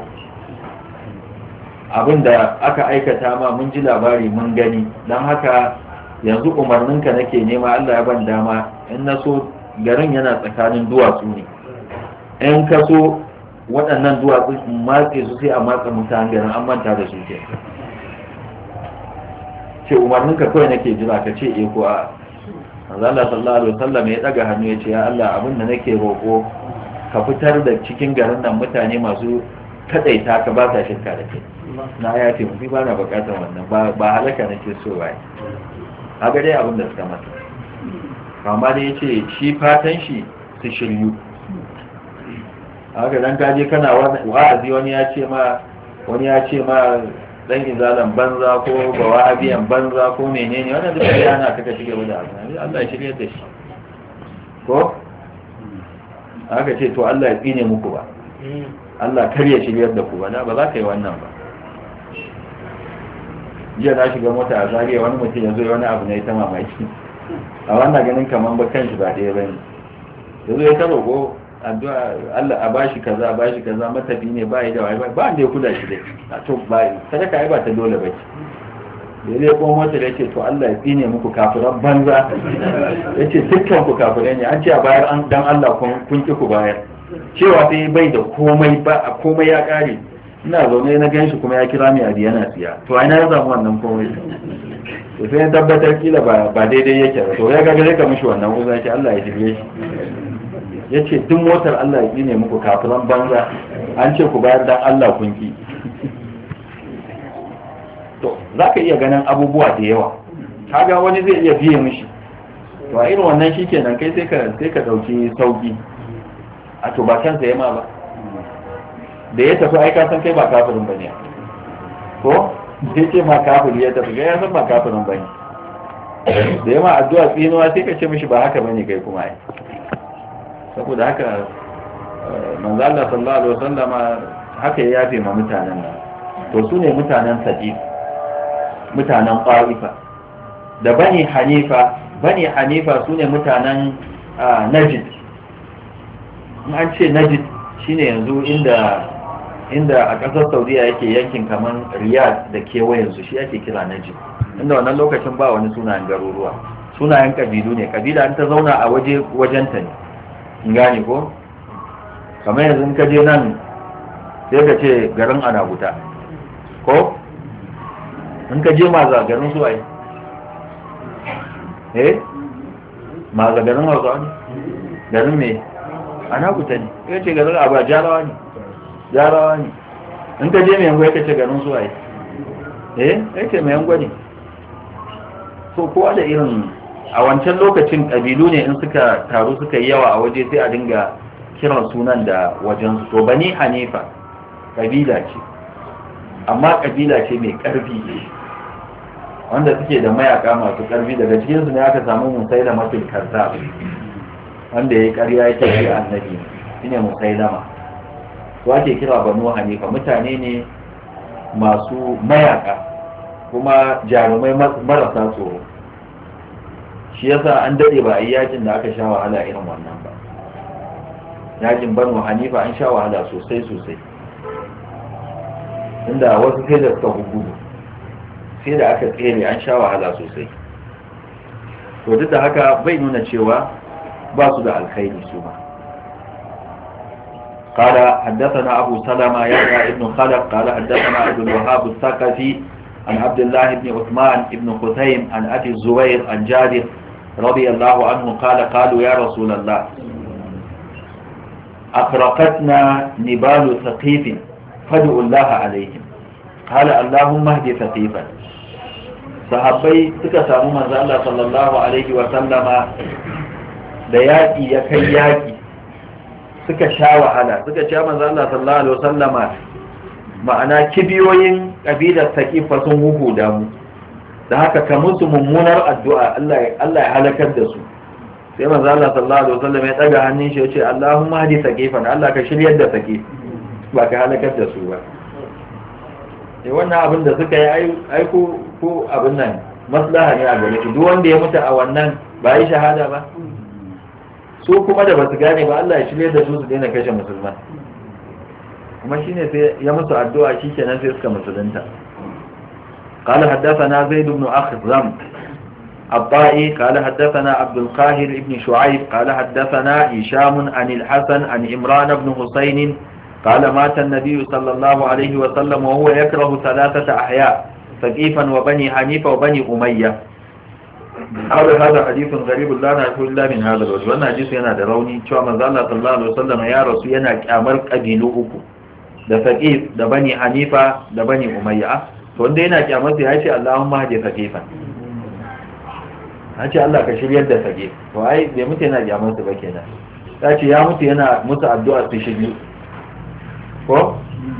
abinda aka aikata ma mun ji labari mun gani dan haka yanzu umarninka nake nema Allah ya ban dama in na so garin yana tsakanin duwatsu ne in ka so waɗannan duwatsu in matse su sai a matsa mutanen garin an manta da su ke ce umarninka kawai nake jira ka ce eh ko a Allah sallallahu alaihi wasallam ya daga hannu ya ce ya Allah abin da nake roƙo ka fitar da cikin garin nan mutane masu kadaita ka ba ta shirka da kai na ya ce mu ba na bukatar wannan ba halaka nake so ba haka dai abin da suka mata kama da ya ce shi fatan shi su shiryu haka dan kaje kana wa'azi wani ya ce ma wani ya ce ma dan izalan banza ko bawabiyan banza ko menene wannan duk yana kaka shige da Allah Allah ya shirye da shi ko haka ce to Allah ya tsine muku ba Allah kar ya shiryar da ku ba ba za ka yi wannan ba jiya na shiga mota a Zariya wani mutum ya zo wani abu ne ta mamaki a wannan ganin kamar ba kan shi ba ɗaya bane yanzu ya ta roƙo addu'a Allah a bashi kaza a bashi kaza matafi ne ba yi da wai ba wanda ya kula shi dai a to ba sadaka ai ba ta dole bace dai ko mota da yake to Allah ya tsine muku kafiran banza yace dukkan ku kafirai ne an ce a bayar an dan Allah kun kun ki ku bayar cewa sai bai da komai ba komai ya kare ina zaune na ganshi kuma ya kira mai adi yana siya to ai na ya samu wannan komai to sai ya tabbatar kila ba ba daidai yake ba to ya ga gare ka mishi wannan uza ce Allah ya shirye shi yace duk motar Allah ya tsine muku kafiran banza an ce ku bayar dan Allah kun ki to za ka iya ganin abubuwa da yawa kaga wani zai iya biye mishi to a irin wannan shi kenan kai sai ka sai ka dauki sauki a to ba kansa yama ba da ya tafi ai ka san kai ba kafirin bane ko sai ce ma kafiri ya tafi ya san ba kafirin bane da yama addu'a tsinuwa sai ka ce mishi ba haka bane kai kuma ai saboda haka manzo Allah sallallahu alaihi wasallama haka ya yafe ma mutanen nan to su ne mutanen Sadiq mutanen ƙwarifa da bani hanifa bani hanifa su ne mutanen najid in an ce najid shine yanzu inda inda a ƙasar saudiya yake yankin kamar riyadh da kewayensu shi ake kira najid inda wannan lokacin ba wani sunayen garuruwa sunayen ƙabilu ne ƙabila an ta zauna a waje wajenta ne in gane ko kamar yanzu in ka je nan sai ka ce garin anaguta ko in ka je mazagarin su ai eh mazagarin hausa ne garin me ana kuta ne ya ce garin abu jarawa ne jarawa ne in ka je mai yango ya ce garin su ai eh ya ce mai yango ne so kowa da irin a wancan lokacin ƙabilu ne in suka taru suka yi yawa a waje sai a dinga kiran sunan da wajen su to bani hanifa ƙabila ce amma ƙabila ce mai ƙarfi wanda suke da mayaka masu ƙarfi daga cikinsu ne aka samu musailama mafi karta wanda ya yi ƙarya ya ce annabi shi ne musailama su ake kira banu hanifa mutane ne masu mayaka kuma jarumai marasa tsoro shi yasa an daɗe ba a yi yakin da aka sha wahala irin wannan ba yakin banu hanifa an sha wahala sosai sosai inda wasu sai da suka gudu sai da aka tsere an sha wahala sosai to duk da haka bai nuna cewa ba su da alkhairi su ba قال حدثنا أبو سلمة يحيى ابن خلف قال حدثنا عبد الوهاب الثقفي عن عبد الله بن عثمان بن خثيم عن أبي الزبير عن جابر رضي الله عنه قال قالوا يا رسول الله أخرقتنا نبال ثقيف فادعوا الله عليهم قال اللهم اهد ثقيفا sahabbai suka samu manzo Allah sallallahu alaihi wa sallama da yaki ya kai yaki suka sha wahala suka ce manzo Allah sallallahu alaihi wa sallama ma'ana kibiyoyin kabilar Saqifa sun huhuda mu da haka ka musu mummunar addu'a Allah Allah ya halakar da su sai manzo Allah sallallahu alaihi wa sallama ya daga hannun shi ya ce Allahumma hadi Saqifan Allah ka shiryar da Saqif ba ka halakar da su ba sai wannan abin da suka yi aiko ko abin nan maslaha ne a gare shi duk wanda ya mutu a wannan ba yi shahada ba su kuma da basu gane ba Allah ya shirye da su su daina kashe musulman kuma shine sai ya musu addu'a shikenan sai suka musulunta قال حدثنا زيد بن أخزم الطائي قال حدثنا عبد القاهر بن شعيب قال حدثنا هشام عن الحسن عن عمران بن حسين قال مات النبي صلى الله عليه وسلم وهو يكره ثلاثة أحياء ثقيفا وبني حنيفة وبني أمية قال هذا حديث غريب لا نعرفه إلا من هذا الوجه وانا حديث ينا دروني شوى من ذا الله صلى الله عليه وسلم يا رسول ينا كامر قبيلوك da Thaqif da bani Hanifa da bani Umayya to wanda yana kyamar sai ya ce Allahumma hadi Thaqifan ya ce Allah ka shiryar da Thaqif to ai bai mutu yana kyamar su ba kenan ya ce ya mutu yana musu addu'a su shiryu ko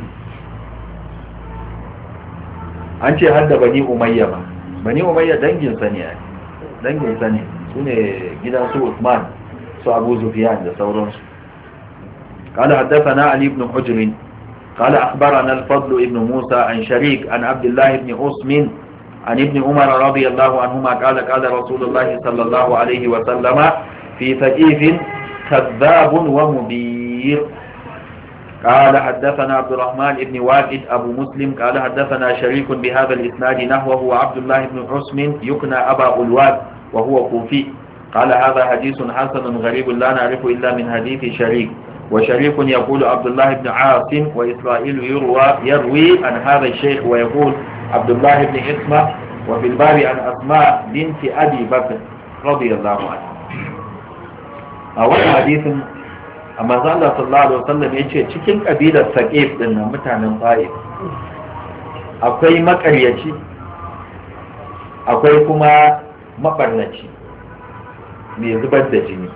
an ce har da bani Umayya ba bani Umayya dangin sa ne dangin sa ne sune gidan su Uthman su Abu Sufyan da sauransu قال حدثنا علي بن حجر قال أخبرنا الفضل ابن موسى عن شريك عن عبد الله بن عثم عن ابن عمر رضي الله عنهما قال قال رسول الله صلى الله عليه وسلم في ثقيف كذاب ومبير. قال حدثنا عبد الرحمن بن واقد أبو مسلم قال حدثنا شريك بهذا الإسناد نحوه وعبد الله بن عثم يكنى أبا غلوان وهو كوفي. قال هذا حديث حسن غريب لا نعرف إلا من حديث شريك. وشريك يقول عبد الله بن عاصم وإسرائيل يروى يروي عن هذا الشيخ ويقول عبد الله بن اسمة وفي الباب عن أسماء بنت أبي بكر رضي الله عنه. أول حديث amma Allah sallallahu alaihi wasallam yace cikin kabilar Saqif din nan mutanen Taif akwai makaryaci akwai kuma mabarnaci mai zubar da jini.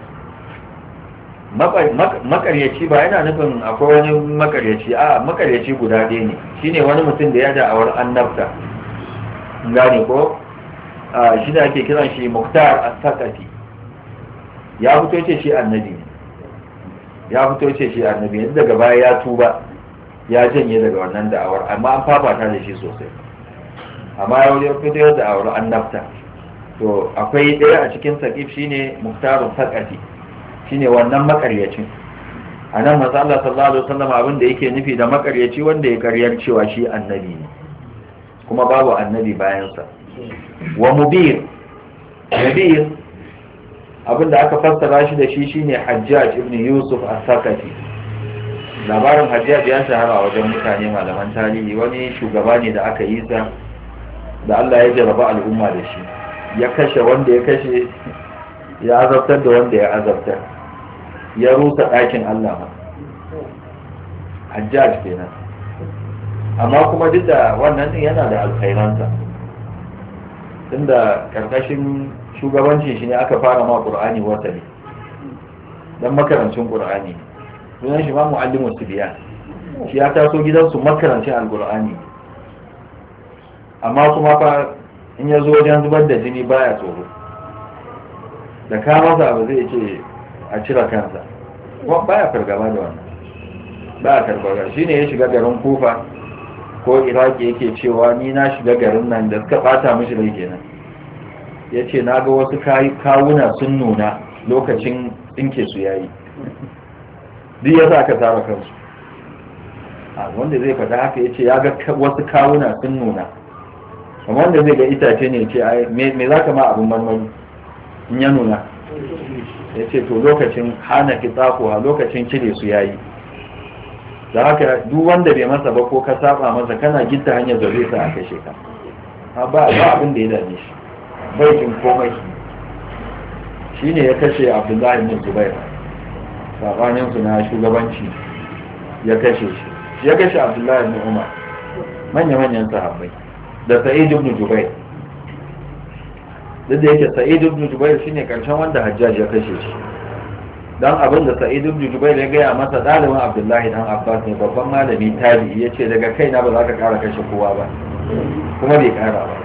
Makaryaci ba yana nufin akwai wani makaryaci a makaryaci guda ɗaya ne, shine wani mutum da ya da'awar annabta gane ko shi da ake kiran shi Muhtar as-Saqafi, ya fito ce shi annabi ne ya fito ce shi annabi ne daga baya ya tuba ya janye daga wannan da'awar, amma an fafata da shi sosai, amma ya wajen fito da da'awar annabta. To akwai ɗaya a cikin Saqif shine Muhtarun Saqafi, shine wannan makaryacin. A nan manzo Allah sallallahu alaihi wasallam abin da yake nufi da makaryaci wanda ya karyar cewa shi annabi ne kuma babu annabi bayan sa. Wa mubir, mubir abinda aka fassara shi da shi shine Hajjaj ibn Yusuf as-Saqafi. Labarin Hajjaj ya shahara a wajen mutane malaman tarihi, wani shugaba ne da aka yi sa da Allah ya jarraba al'umma da shi, ya kashe wanda ya kashe, ya azabtar da wanda ya azabtar, ya rusa ɗakin Allah ma. Hajjaj kenan. Amma kuma duk da wannan din yana da alkhairansa, tunda karkashin shugabancin shi ne aka fara ma Qur'ani wata ne, dan makarancin Qur'ani, sunan shi ma muallimu tibiyan, shi ya taso gidansu makarancin alqur'ani, amma kuma fa in ya zo wajen zubar da jini baya tsoro, da ka masa abu zai ce a cire kansa, kuma baya fargaba da wannan, baya karbaga. Shi ne ya shiga garin Kufa ko Iraki yake cewa ni na shiga garin nan da suka bata mishi rai kenan, ya ce na ga wasu kawuna sun nuna lokacin tsinke su yayi, duk ya sa ka tara kansu. A wanda zai faɗa haka ya ce ya ga wasu kawuna sun nuna, amma wanda zai ga itace ne ce me za ka ma abin marmari in ya nuna, ya ce to lokacin hana kitsakuwa lokacin cire su yayi. Da haka duk wanda bai masa ba ko ka saba masa kana gitta hanyar da zai sa a kashe ka, ba abin da ya dame shi, bai jin komai. Shi ne ya kashe Abdullahi bin Zubair, sabaninsu na shugabanci ya kashe shi, ya kashe Abdullahi bin Umar, manya-manyan sahabbai, da Sa'id ibn Jubair. Duk da yake Sa'id ibn Jubair shine karshen wanda Hajjaj ya kashe shi, dan abin da Sa'id ibn Jubair ya gaya masa dalibin Abdullahi dan Abbas ne, babban malami tabi'i, yace daga kaina ba za ka kara kashe kowa ba, kuma bai kara ba.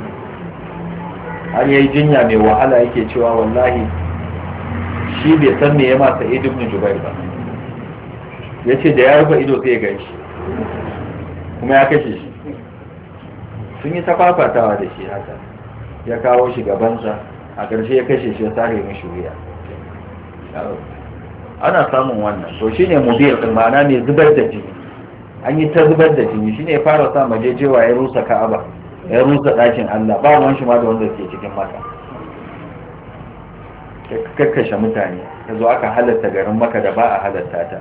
Har yayi jinya mai wahala yake cewa wallahi shi bai san me ya ma Sa'id ibn Jubair ba, yace da ya rufe ido sai ya ganshi kuma ya kashe shi. Sun yi tafafatawa da shi haka, ya kawo shi gabansa, a ƙarshe ya kashe shi ya sare mishi wuya. Ana samun wannan, to shine mubir din, ma'ana mai zubar da jini. An yi ta zubar da jini, shine ya fara sa majejewa ya rusa Ka'aba, ya rusa ɗakin Allah, ba ruwan shi ma da wanda ke cikin Makka. Kakkashe mutane, ya zo aka halatta garin Makka da ba a halatta ta.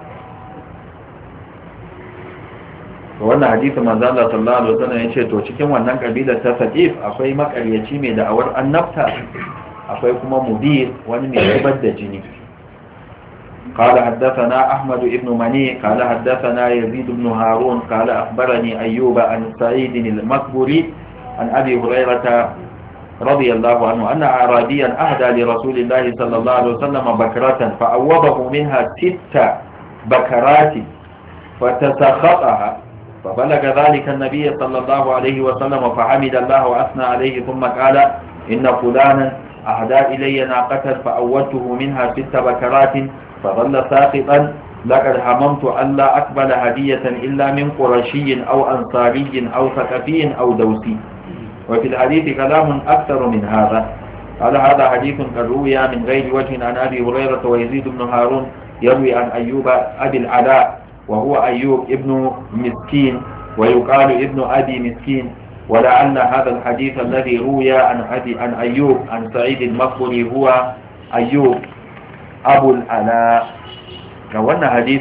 To wannan hadisi manzo Allah sallallahu alaihi wasallam yace to cikin wannan kabilar ta Saqif akwai makaryaci mai da'awar annabta, akwai kuma mubir wani mai zubar da jini. قال حدثنا أحمد بن مني قال حدثنا يزيد بن هارون قال أخبرني أيوب عن سعيد المقبري عن أبي هريرة رضي الله عنه أن أعرابيا أهدى لرسول الله صلى الله عليه وسلم بكرة فأوبه منها ست بكرات فتسخطها، فبلغ ذلك النبي صلى الله عليه وسلم فحمد الله وأثنى عليه ثم قال إن فلانا أهدى إلي ناقة فأولته منها ست بكرات فظل ساقطا لقد هممت أن لا أقبل هدية إلا من قرشي أو أنصاري أو ثقفي أو دوسي. وفي الحديث كلام أكثر من هذا. قال هذا حديث قد روي من غير وجه عن أبي هريرة ويزيد بن هارون يروي عن أيوب أبي العلاء وهو أيوب ابن مسكين ويقال ابن أبي مسكين. ولعل هذا الحديث الذي روي عن أبي عن أيوب عن سعيد المقبري هو أيوب أبو العلاء. وأن حديث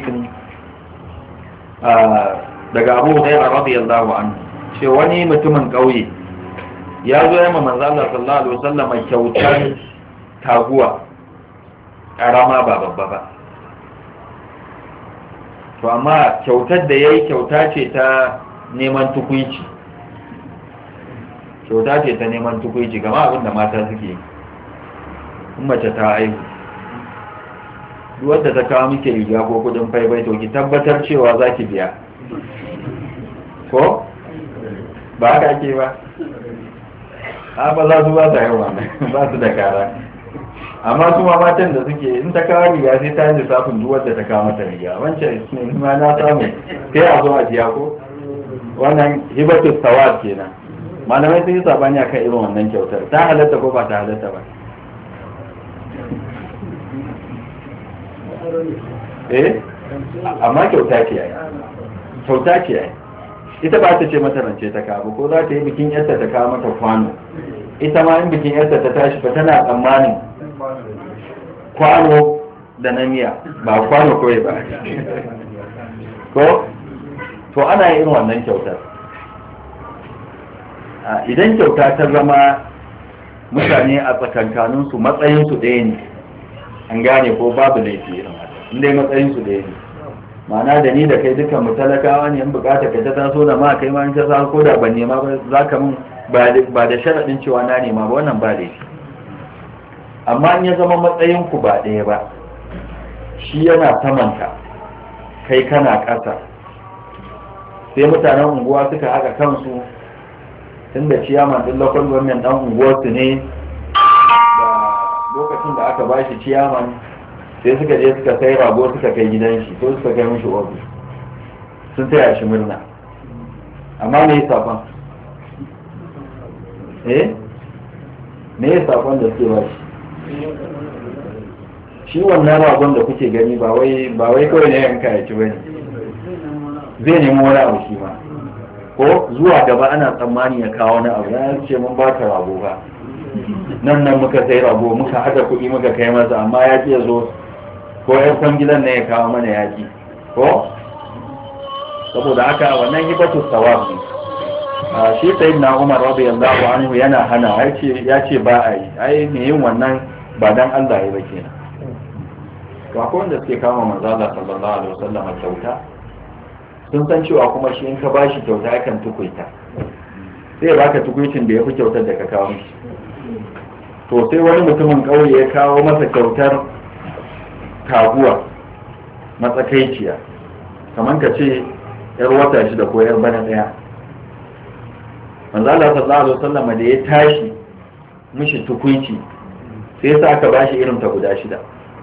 daga Abu Hurairah radiyallahu anhu ce wani mutumin kauye ya zo yamma manzo Allah sallallahu alaihi wasallam kyautar taguwa karama ba babba ba, to amma kyautar da yayi kyauta ce ta neman tukuici kyauta ce ta neman tukuici gama abinda mata suke yi in mace ta aihu duk wanda ta kawo miki riga ko kudin faibai to ki tabbatar cewa zaki biya ko ba haka ake ba a ba za su ba ta yawa ba su da kara, amma su ma matan da suke in ta kawo riga sai ta yi lissafin duk wadda ta kawo mata riga wancan ma na samu sai a zo a jiya ko wannan hibatu sawad kenan. Malamai sun yi sabani akan irin wannan kyautar ta halatta ko ba ta halatta ba. eh amma kyauta ce ai kyauta ce ai ita ba ta ce mata rance ta kawo ko za ta yi bikin yarta ta kawo mata kwano, ita ma in bikin yarta ta tashi ba tana tsammanin kwano da na miya ba kwano kawai ba ko to ana yin wannan kyautar. Idan kyauta ta zama mutane a tsakankaninsu matsayinsu ɗaya ne an gane ko babu laifi irin haka inda matsayinsu ɗaya ne, ma'ana da ni da kai dukkan mu talakawa ne in bukata ka ta taso da ma kai ma in ta sa ko da ban nema ba za ka mun ba da sharaɗin cewa na nema ba wannan ba laifi. Amma in ya zama matsayin ku ba ɗaya ba, shi yana samanka kai kana ƙasa, sai mutanen unguwa suka haka kansu tunda ciyaman ɗin local government ɗan unguwarsu ne da lokacin da aka ba shi ciyaman sai suka je suka sai rago suka kai gidan shi ko suka kai mishi ofis sun taya shi murna. Amma me ya safon eh me ya safon da suke ba shi shi wannan ragon da kuke gani ba wai ba wai kawai ne yanka ya ci bane, zai nemi wani abu shi ma ko zuwa gaba ana tsammani ya kawo wani abu ya ce mun ba ka rago ba nan nan muka sai rago muka haɗa kuɗi muka kai masa amma ya ce zo ko yan kwangilan ne ya kawo mana yaƙi ko saboda haka wannan hibatu sawab ne. Shi sayyidina Umar radiyallahu anhu yana hana ya ce ba a yi ai me yin wannan ba dan Allah ya ba kenan. To akwai wanda suke kawo manzo Allah sallallahu alaihi wasallam kyauta sun san cewa kuma shi in ka bashi kyauta yakan tukuita sai ya baka tukuitin da ya fi kyautar da ka kawo mishi. To sai wani mutumin ƙauye ya kawo masa kyautar taguwa matsakaiciya kamar ka ce yar wata shida ko yar bana daya. Manzo Allah sallallahu alaihi wasallam da ya tashi mishi tukuici sai ya sa aka bashi irin ta guda shida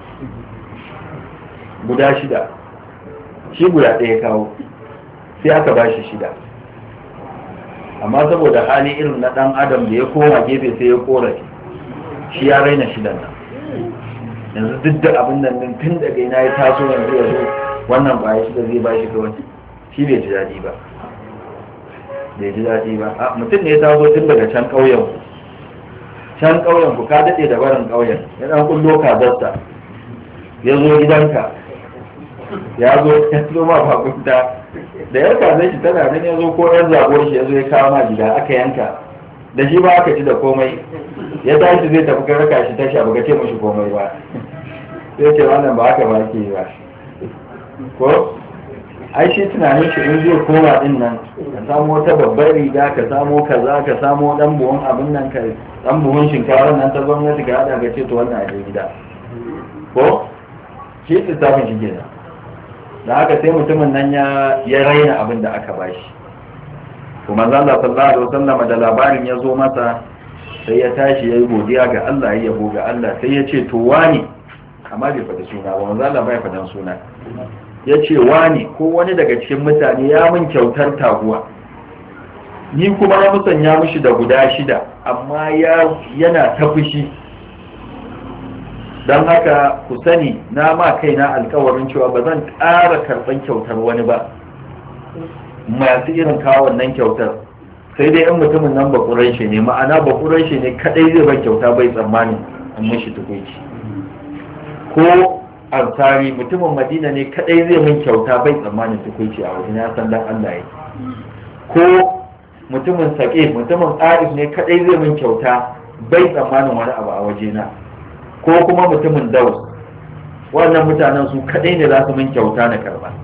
guda shida shi guda ɗaya kawo sai aka ba shi shida, amma saboda hali irin na ɗan adam da ya koma gefe sai ya korafi shi ya raina shidan nan yanzu duk da abin nan din tun daga ina ya taso yanzu ya zo wannan ba ya shida zai ba shi kawai shi bai ji daɗi ba bai ji daɗi ba a mutum ne ya taso tun daga can ƙauyen can ƙauyen ku ka daɗe da barin ƙauyen ya ɗan kullo kazarsa ya zo gidanka ya zo ya zo ma fakunta da ya kaza shi tana nan ya zo ko yan zago shi ya zo ya kawo ma gida aka yanka da shi ba aka ci da komai ya tashi zai tafi ka raka shi tashi ba ka ce mashi komai ba sai ce wannan ba haka ba ke yi ba ko ai shi tunanin shi in zai koma din nan ka samu wata babbar riga ka samu kaza ka samu dan buhun abin nan ka dan buhun shinkafa nan ta gwamnati ka hada ka ce to wannan a gida ko shi lissafin shi kenan. Da haka sai mutumin nan ya raina abin da aka bashi. Kuma Allah sallallahu alaihi wasallam da labarin ya zo masa sai ya tashi yayi godiya ga Allah ya yabo ga Allah sai ya ce to wani amma bai faɗi suna ba manzo Allah bai faɗan suna ya ce wani ko wani daga cikin mutane ya min kyautar taguwa ni kuma na musanya mishi da guda shida amma ya yana ta fushi, don haka ku sani na ma kaina alkawarin cewa ba zan ƙara karɓar kyautar wani ba masu irin kawo wannan kyautar, sai dai in mutumin nan bakurai ne, ma'ana bakurai ne kadai zai ban kyauta bai tsammanin an mishi tukuici, ko ansari mutumin madina ne kadai zai min kyauta bai tsammanin tukuici a wajen ya san dan Allah yake, ko mutumin saƙe mutumin arif ne kadai zai min kyauta bai tsammanin wani abu a wajena, ko kuma mutumin daus, wannan mutanen su kadai ne za su min kyauta na karba.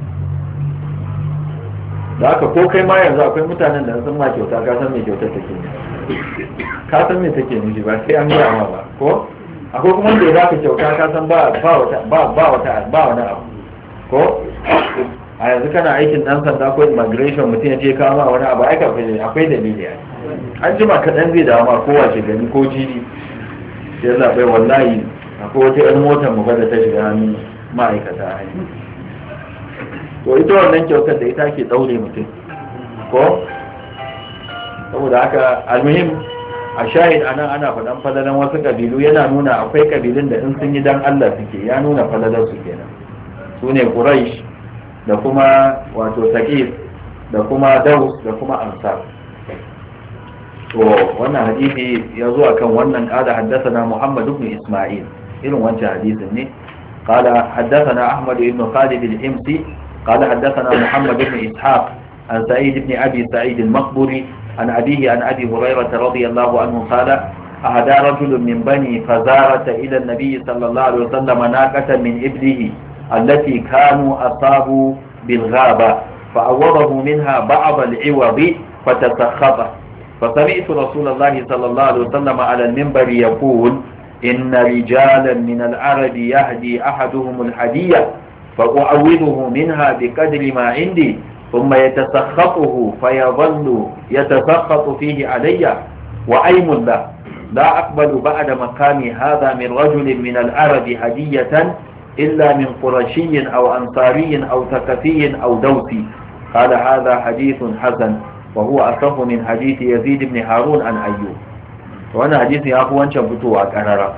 Da haka ko kai ma yanzu akwai mutanen da sun ma kyauta ka san me kyautar take ne, ka san me take nufi ba sai an gaya ma ba, ko akwai kuma wanda ya baka kyauta ka san ba ba wata ba ba wata ba wani abu, ko a yanzu kana aikin dan sanda ko immigration mutum ya je kawo ma wani abu ai akwai akwai dalili ai, an jima kaɗan zai dawo ma ko wace gani ko jini sai zaɓai wallahi akwai wata yan motar mu da ta shiga hannun ma'aikata a hanyar, to ita wannan kyautar da ita ke daure mutum, ko saboda haka almuhim a shahid anan ana faɗan falalan wasu kabilu yana nuna akwai kabilun da in sun yi dan Allah suke, ya nuna falalar su kenan, su ne Quraysh da kuma wato Saqif da kuma Daus da kuma Ansar. to wannan hadisi ya zo akan wannan qala haddathana Muhammad ibn Isma'il irin wancan hadisin ne, qala haddathana Ahmad ibn Khalid al-Imsi قال حدثنا محمد بن إسحاق عن سعيد بن أبي سعيد المقبري عن أبيه عن أبي هريرة رضي الله عنه قال أهدى رجل من بني فزارة إلى النبي صلى الله عليه وسلم ناقة من إبله التي كانوا أصابوا بالغابة فأوضه منها بعض العوض فتسخطه، فسمعت رسول الله صلى الله عليه وسلم على المنبر يقول إن رجالا من العرب يهدي أحدهم الهدية فأعوضه منها بقدر ما عندي ثم يتسخطه فيظل يتسخط فيه علي وأيم له لا أقبل بعد مقامي هذا من رجل من العرب هدية إلا من قرشي أو أنصاري أو ثقفي أو دوسي. قال هذا حديث حسن وهو أصح من حديث يزيد بن هارون عن أيوب. وأنا حديث يأخوان شبتوا أكرر.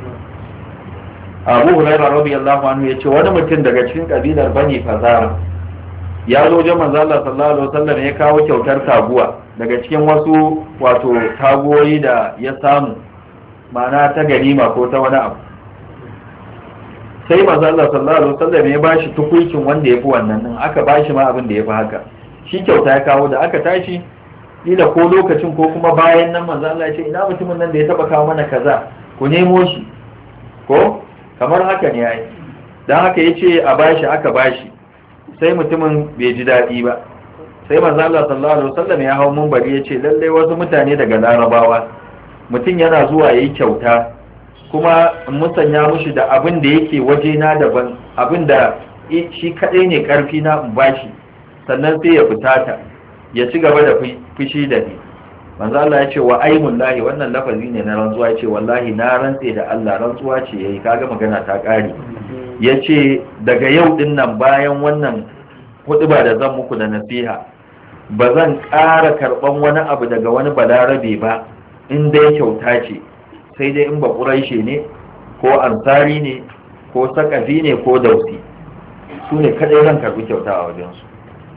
Abu Hurairah radiyallahu anhu yace wani mutum daga cikin kabilar Bani Fazara ya zo wajen manzo Allah sallallahu alaihi wasallam ya kawo kyautar taguwa daga cikin wasu wato tagoyi da ya samu, ma'ana ta ganima ko ta wani abu. Sai manzo Allah sallallahu alaihi wasallam ya bashi tukuicin wanda yafi wannan din, aka bashi ma abin da yafi haka. Shi kyauta ya kawo da aka tashi ila ko lokacin ko kuma bayan nan manzo Allah ya ce ina mutumin nan da ya taba kawo mana kaza, ku nemo shi, ko kamar haka ne yayi. Dan haka yace a bashi, aka bashi, sai mutumin bai ji dadi ba. Sai manzo Allah sallallahu alaihi wasallam ya hawo munbari yace lalle wasu mutane daga Larabawa mutum yana zuwa yayi kyauta kuma in musanya mushi da abin da yake waje na daban, abin da shi kadai ne karfi na in bashi, sannan sai ya fitata ya ci gaba da fushi da ni. Manzo Allah ya ce wa aimullahi, wannan lafazi ne na rantsuwa, ya ce wallahi na rantse da Allah, rantsuwa ce yayi, kaga magana ta kare. Ya ce daga yau din nan bayan wannan hutuba da zan muku da nasiha ba zan ƙara karɓan wani abu daga wani balarabe ba in dai kyauta ce, sai dai in ba ƙuraishe ne ko ansari ne ko sakafi ne ko dausi, su ne kadai zan karɓi kyauta a wajensu.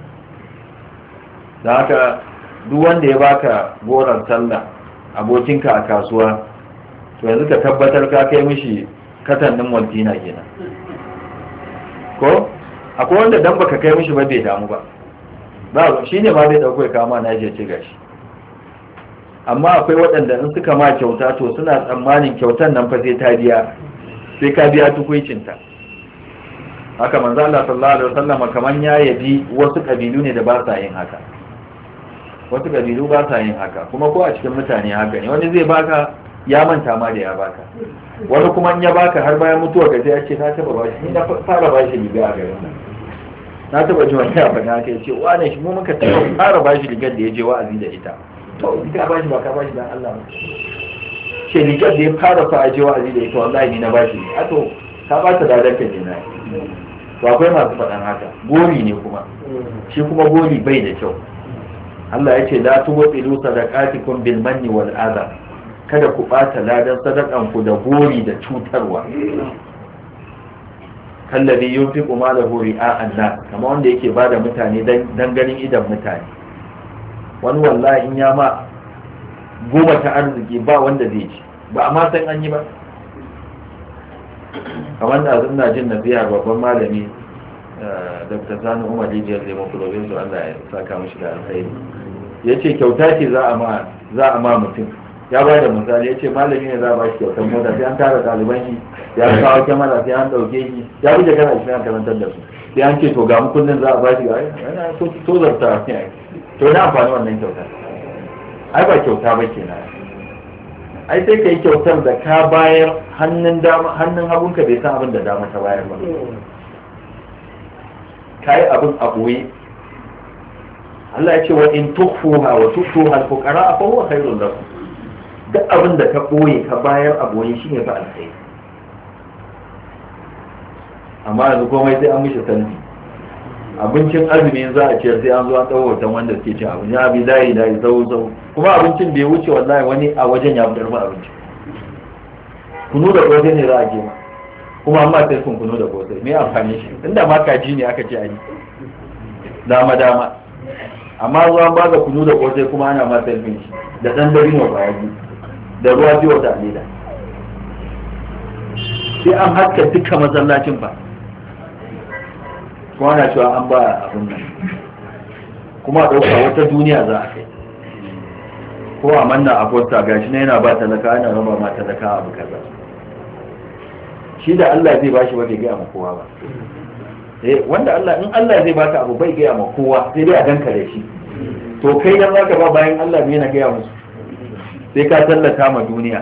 da haka duk wanda ya baka goron sallah abokinka a kasuwa, to yanzu ka tabbatar ka kai mishi katannin maltina kenan, ko akwai wanda dan baka kai mishi ba bai damu ba, ba shi ne ma zai dauko ya kama na je ce gashi. Amma akwai waɗanda in suka ma kyauta to suna tsammanin kyautan nan fa sai ta biya, sai ka biya tukuicinta. Haka manzo Allah sallallahu alaihi wasallam kaman ya yabi wasu kabilu ne da ba sa yin haka. Wasu kabilu ba sa yin haka, kuma ko a cikin mutane haka ne, wani zai baka ya manta ma da ya baka, wani kuma in ya baka har bayan mutuwa ka sai ya ce na taba bashi, ni na fara bashi riga a garin nan, na taba ji wani ya faɗa haka ya ce wane shi mu muka taba fara bashi rigar da ya je wa'azi da ita. To in ka bashi ba ka bashi dan Allah ba, ce rigar da ya fara fa a je wa'azi da ita wallahi ni na bashi, a to ka ba ta dadar ka ne na. To akwai masu faɗan haka, gori ne kuma, shi kuma gori bai da kyau. Allah ya ce la tubtilu sadaqatikum bil manni wal adha, kada ku bata ladan sadakan ku da gori da cutarwa. kallabi yunfiqu malahu ri'a'an nas, kamar wanda yake bada mutane dan ganin idan mutane. Wani wallahi in ya ma goma ta arziki ba wanda zai ci, ba a ma san an yi ba. Kamar da ina jin nasiha babban malami Dr. Sani Umar Rijiyar Lemo Professor, Allah ya saka mishi da alkhairi, ya ce kyauta ce za a ma za a ma mutum. Ya ba da misali, ya ce malami ne za a ba shi kyautar mota, sai an tara ɗaliban shi, ya kawo kyamara, sai an ɗauke shi, ya wuce kana shi an karantar da su, sai an ce to ga mu kullum za a ba shi ga yana so zarta to na amfani wannan kyauta. Ai ba kyauta ba ke na, ai sai ka yi kyautar da ka bayar hannun dama, hannun hagunka bai san abin da dama ta bayar ba. Ka yi abin a ɓoye. Allah ya ce wa in tukfuha wa tukfuha al-fuqara fa huwa khairun lakum. Duk abin da ka ɓoye ka bayar a ɓoye shine fa alkhairi. Amma yanzu komai sai an mishi santi. Abincin azumi za a ciyar sai an zo an ɗau hoton wanda suke cin abinci, ya bi layi layi sau sau, kuma abincin bai wuce wallahi wani a wajen ya fitar ma abinci. Kunu da kosai ne za a je ma, kuma amma sai sun kunu da kosai, me amfani shi? Inda ma kaji ne aka ce a yi dama dama, amma zuwa ba ga kunu da kosai kuma ana ma selfin shi da ɗan dabino ba yaji da ruwa biyu da leda, sai an haska duka masallacin ba, kuma ana cewa an ba abin nan, kuma a ɗauka wata duniya za a kai, ko a manna a posta gashi na yana ba talaka, ana raba ma talaka abu kaza. Shi da Allah zai bashi ba bai gaya ma kowa ba. Eh wanda Allah, in Allah zai baka abu bai gaya ma kowa, sai dai a danka da shi. To kai dan zaka ba bayan Allah me yana gaya musu? Sai ka tallata ma duniya.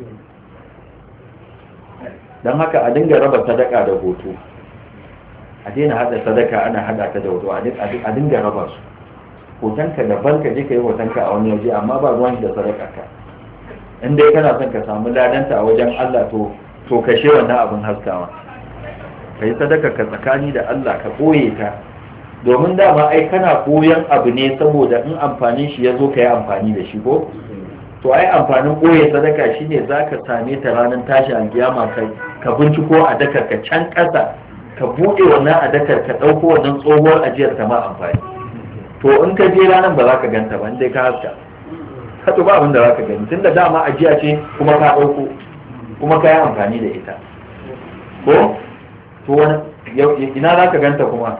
Dan haka a dinga raba sadaka da hoto. A daina hada sadaka ana hada ta da hoto, a dinga raba su. Hotonka daban ka je ka yi hotonka a wani waje, amma ba ruwan da sadaka ka. In dai kana son ka samu ladanta a wajen Allah, to to kashe wannan abin haskawa, ka yi sadaka ka tsakani da Allah, ka ɓoye ta, domin dama ai kana ɓoyen abu ne saboda in amfanin shi ya zo ka yi amfani da shi ko? To ai amfanin ɓoye sadaka shi ne za ka same ta ranar tashi alkiyama, ka binciko a dakar ka can ƙasa, ka buɗe wannan a dakar ka ɗauko wannan tsohuwar ajiyar ta ma amfani. To in ka je ranar ba za ka ganta ba, in dai ka haska, ka to ba abin da za ka gani, tunda dama ajiya ce kuma ka ɗauko, kuma ka yi amfani da ita ko to wani ina za ka ganta kuma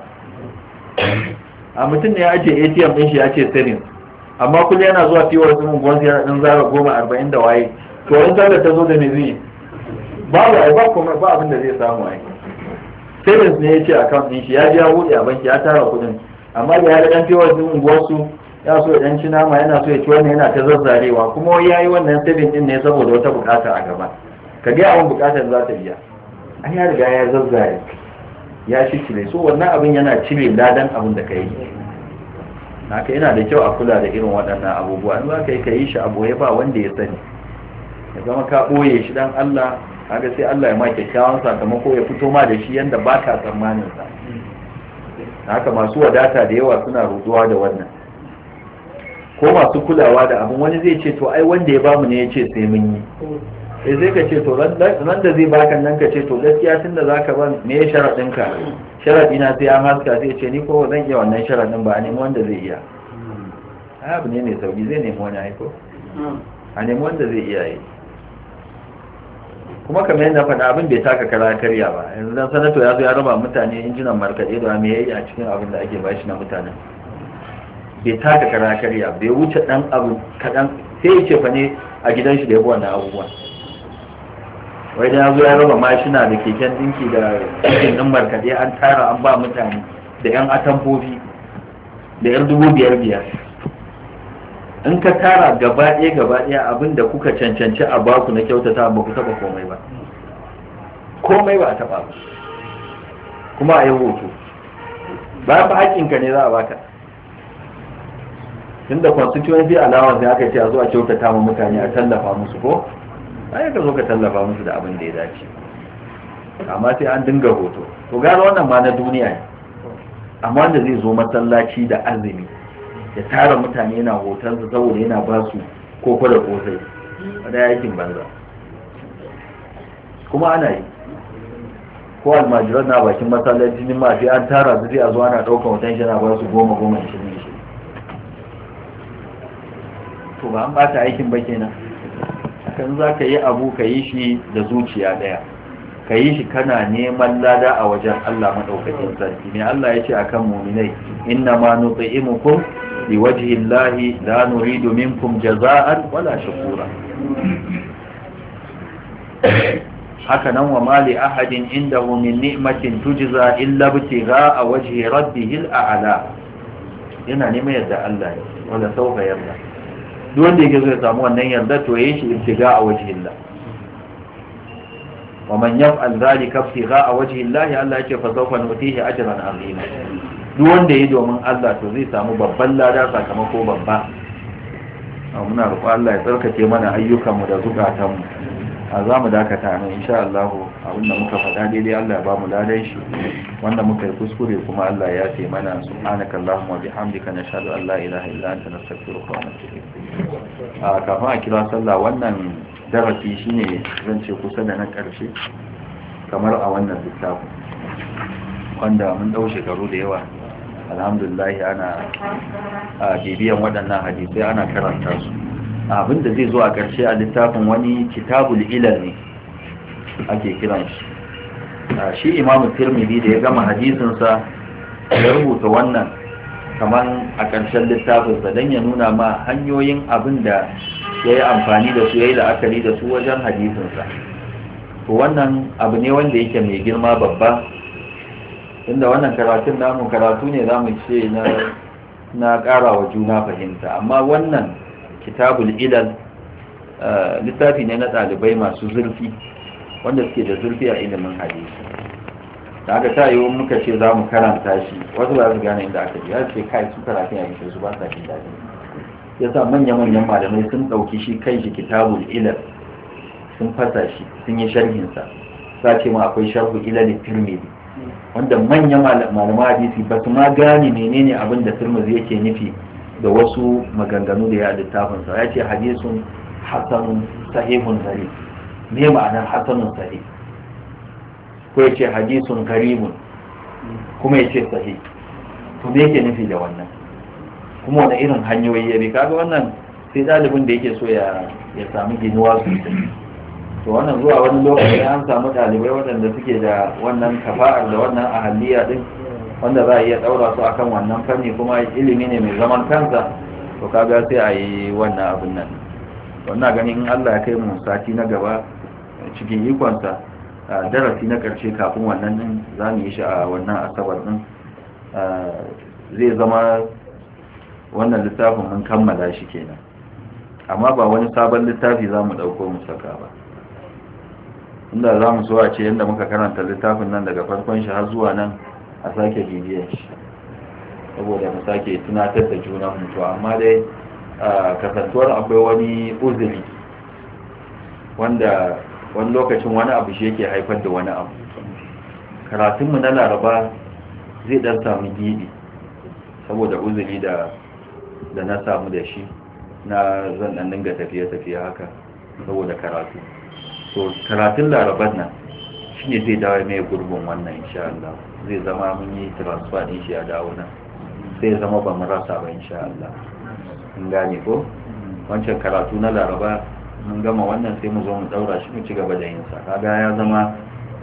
a mutum ne ya ajiye A T M ɗin shi ya ce savings, amma kullum yana zuwa fiye wasu unguwansu yana ɗin zara goma arba'in da waye, to wani zarar ta zo da me zai ba wa ba kuma ba abin da zai samu ai. Savings ne ya ce account ɗin shi ya ji ya buɗe a banki ya tara kuɗin, amma da ya ga ɗan fiye wasu unguwarsu ya so ya ɗan ci nama, yana so ya ci wannan yana ta zazzarewa, kuma ya yi wannan savings ɗin ne saboda wata buƙata a gaba. Ka ga abin bukatar za ta biya, an ya riga ya zazzare ya shi cire, so wannan abin yana cire ladan abin da ka yi. Haka yana da kyau a kula da irin waɗannan abubuwa, in za ka yi ka yi shi a boye ba wanda ya sani, ya zama ka ɓoye shi dan Allah, haka sai Allah ya ma kyakkyawan sakamako ya fito ma da shi yanda ba ka tsammanin sa. Haka masu wadata da yawa suna ruduwa da wannan, ko masu kulawa da abin. Wani zai ce to ai wanda ya bamu ne ya ce sai mun yi, sai zai ka ce to ran da zai baka nan ka ce to gaskiya tun da zaka ban me ya sharadin ka, sharadi na sai an haska, sai ce ni ko zan iya wannan sharadin ba, a nemi wanda zai iya. ai abu ne mai sauki, zai nemi wani aiko, a nemi wanda zai iya yi. Kuma kamar yadda faɗa abin bai taka kara karya ba, yanzu dan sanato ya zo ya raba mutane injinan markaɗe da me yayi a cikin abin da ake bashi na mutanen, bai taka kara karya, bai wuce dan abu kaɗan, sai ya ce fa ne a gidan shi da yabo wannan abubuwan. Wai da ya zo ya raba mashina da keken dinki da keken din markaɗe an tara an ba mutane da yan atamfofi da yan dubu biyar biyar. In ka tara gaba ɗaya gaba ɗaya abin da kuka cancanci a baku na kyautata ba ku taɓa komai ba, komai ba a taɓa ba, kuma a yi hoto bayan ba haƙƙinka ne za a baka. Tunda constituency allowance ne aka ce a zo a kyautata ma mutane, a tallafa musu ko? Ai ka zo ka tallafa musu da abin da ya dace, amma sai an dinga hoto. To gara wannan ma na duniya ne, amma wanda zai zo masallaci da azumi ya tara mutane yana hotonsa saboda yana ba su koko da kosai wanda ya aikin banza kuma ana yi ko almajiran na bakin masallacin jima sai an tara su sai a zo ana ɗaukar hoton shi na ba su goma goma ishirin shi to ba an bata aikin ba kenan kan za ka yi abu ka yi shi da zuciya ɗaya ka yi shi kana neman lada a wajen Allah maɗaukakin sarki ne Allah ya ce akan muminai inna ma nut'imukum li wajhi Allahi la nuridu minkum jaza'an wala shukura haka nan wa mali ahadin indahu min ni'matin tujza illa btigha'a wajhi rabbihil a'la yana neman yadda Allah ne wala sawfa yarda duk wanda yake zai samu wannan yarda to yayin shi ibtigha'a wajhi Allah wa man yaf'al dhalika ibtigha'a wajhi Allah Allah yake fa sawfa nutihi ajran 'azima duk wanda yayi domin Allah to zai samu babban lada sakamako babba muna roƙon Allah ya tsarkake mana ayyukanmu da zukatanmu a za mu dakata nan insha Allah abinda muka faɗa daidai Allah ya ba mu ladan shi wanda muka yi kuskure kuma Allah ya ce mana subhanaka allahumma bihamdika nashhadu an la ilaha illa anta nastaghfiruka wa natubu ilayk a kafin a kira sallah wannan darasi shine zan ce kusa da na ƙarshe kamar a wannan littafin wanda mun dau shekaru da yawa alhamdulillah ana a bibiyan waɗannan hadisai ana karanta su abin da zai zo a ƙarshe a littafin wani kitabul ilal ne ake kiran shi shi imamu tirmidhi da ya gama hadisinsa ya rubuta wannan kamar a ƙarshen littafinsa don ya nuna ma hanyoyin abin da ya yi amfani da su ya yi la'akari da su wajen hadisinsa to wannan abu ne wanda yake mai girma babba inda wannan karatun namu karatu ne za mu ce na ƙara wa juna fahimta amma wannan kitabul ilal littafi ne na ɗalibai masu zurfi wanda suke da zurfi a ilimin hadisi da aka ta yiwu muka ce za mu karanta shi wasu ba su gane inda aka ji har ce kai su karatun ya su ba sa jin daɗi ya sa manya-manyan malamai sun ɗauki shi kai shi kitabul ilal sun fasa shi sun yi sharhinsa sa ce ma akwai sharhu ilal tirmidhi wanda manyan malaman hadisi ba su ma gane menene abin da tirmidhi yake nufi da wasu maganganu da ya littafinsa ya ce hadisun hasanun sahihun gari ne ma'anar hasanun sahih ko ya ce hadisun garibun kuma ya ce sahih to me yake nufi da wannan kuma wani irin hanyoyi ya bi kaga wannan sai dalibin da yake so ya ya sami ginuwa sosai to wannan zuwa wani lokaci an samu dalibai waɗanda suke da wannan kafa'ar da wannan ahaliya din wanda za a iya ɗaura su akan wannan fanni kuma ilimi ne mai zaman kansa to kaga sai a yi wannan abin nan wannan ganin in Allah ya kai mu sati na gaba cikin ikonsa darasi na ƙarshe kafin wannan din za mu yi shi a wannan asabar din zai zama wannan littafin mun kammala shi kenan amma ba wani sabon littafi za mu ɗauko mu saka ba inda za mu so a ce yadda muka karanta littafin nan daga farkon shi har zuwa nan a sake bibiyar shi saboda mu sake tunatar da juna mutu amma dai kasantuwar akwai wani uzuri wanda wani lokacin wani abu shi yake haifar da wani abu karatunmu na laraba zai dan samu gidi saboda uzuri da da na samu da shi na zan dan dinga tafiye-tafiye haka saboda karatu to karatun laraban nan shine zai dawo mai gurbin wannan insha Allah zai zama mun yi transfer din shi a dawo nan sai zama ba mu rasa ba insha Allah in gane ko wancan karatu na laraba mun gama wannan sai mu zo mu daura shi mu ci gaba da yin sa kaga ya zama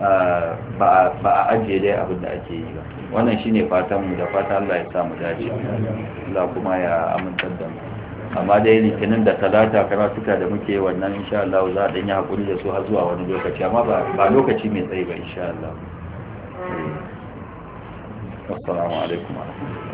ba a ajiye dai abin da ake yi ba wannan shine fatan mu da fata Allah ya sa mu dace Allah kuma ya amintar da mu amma dai litinin da talata karatuka da muke wannan insha Allah za a danyi hakuri da su har zuwa wani lokaci amma ba lokaci mai tsayi ba insha Allah assalamu alaikum.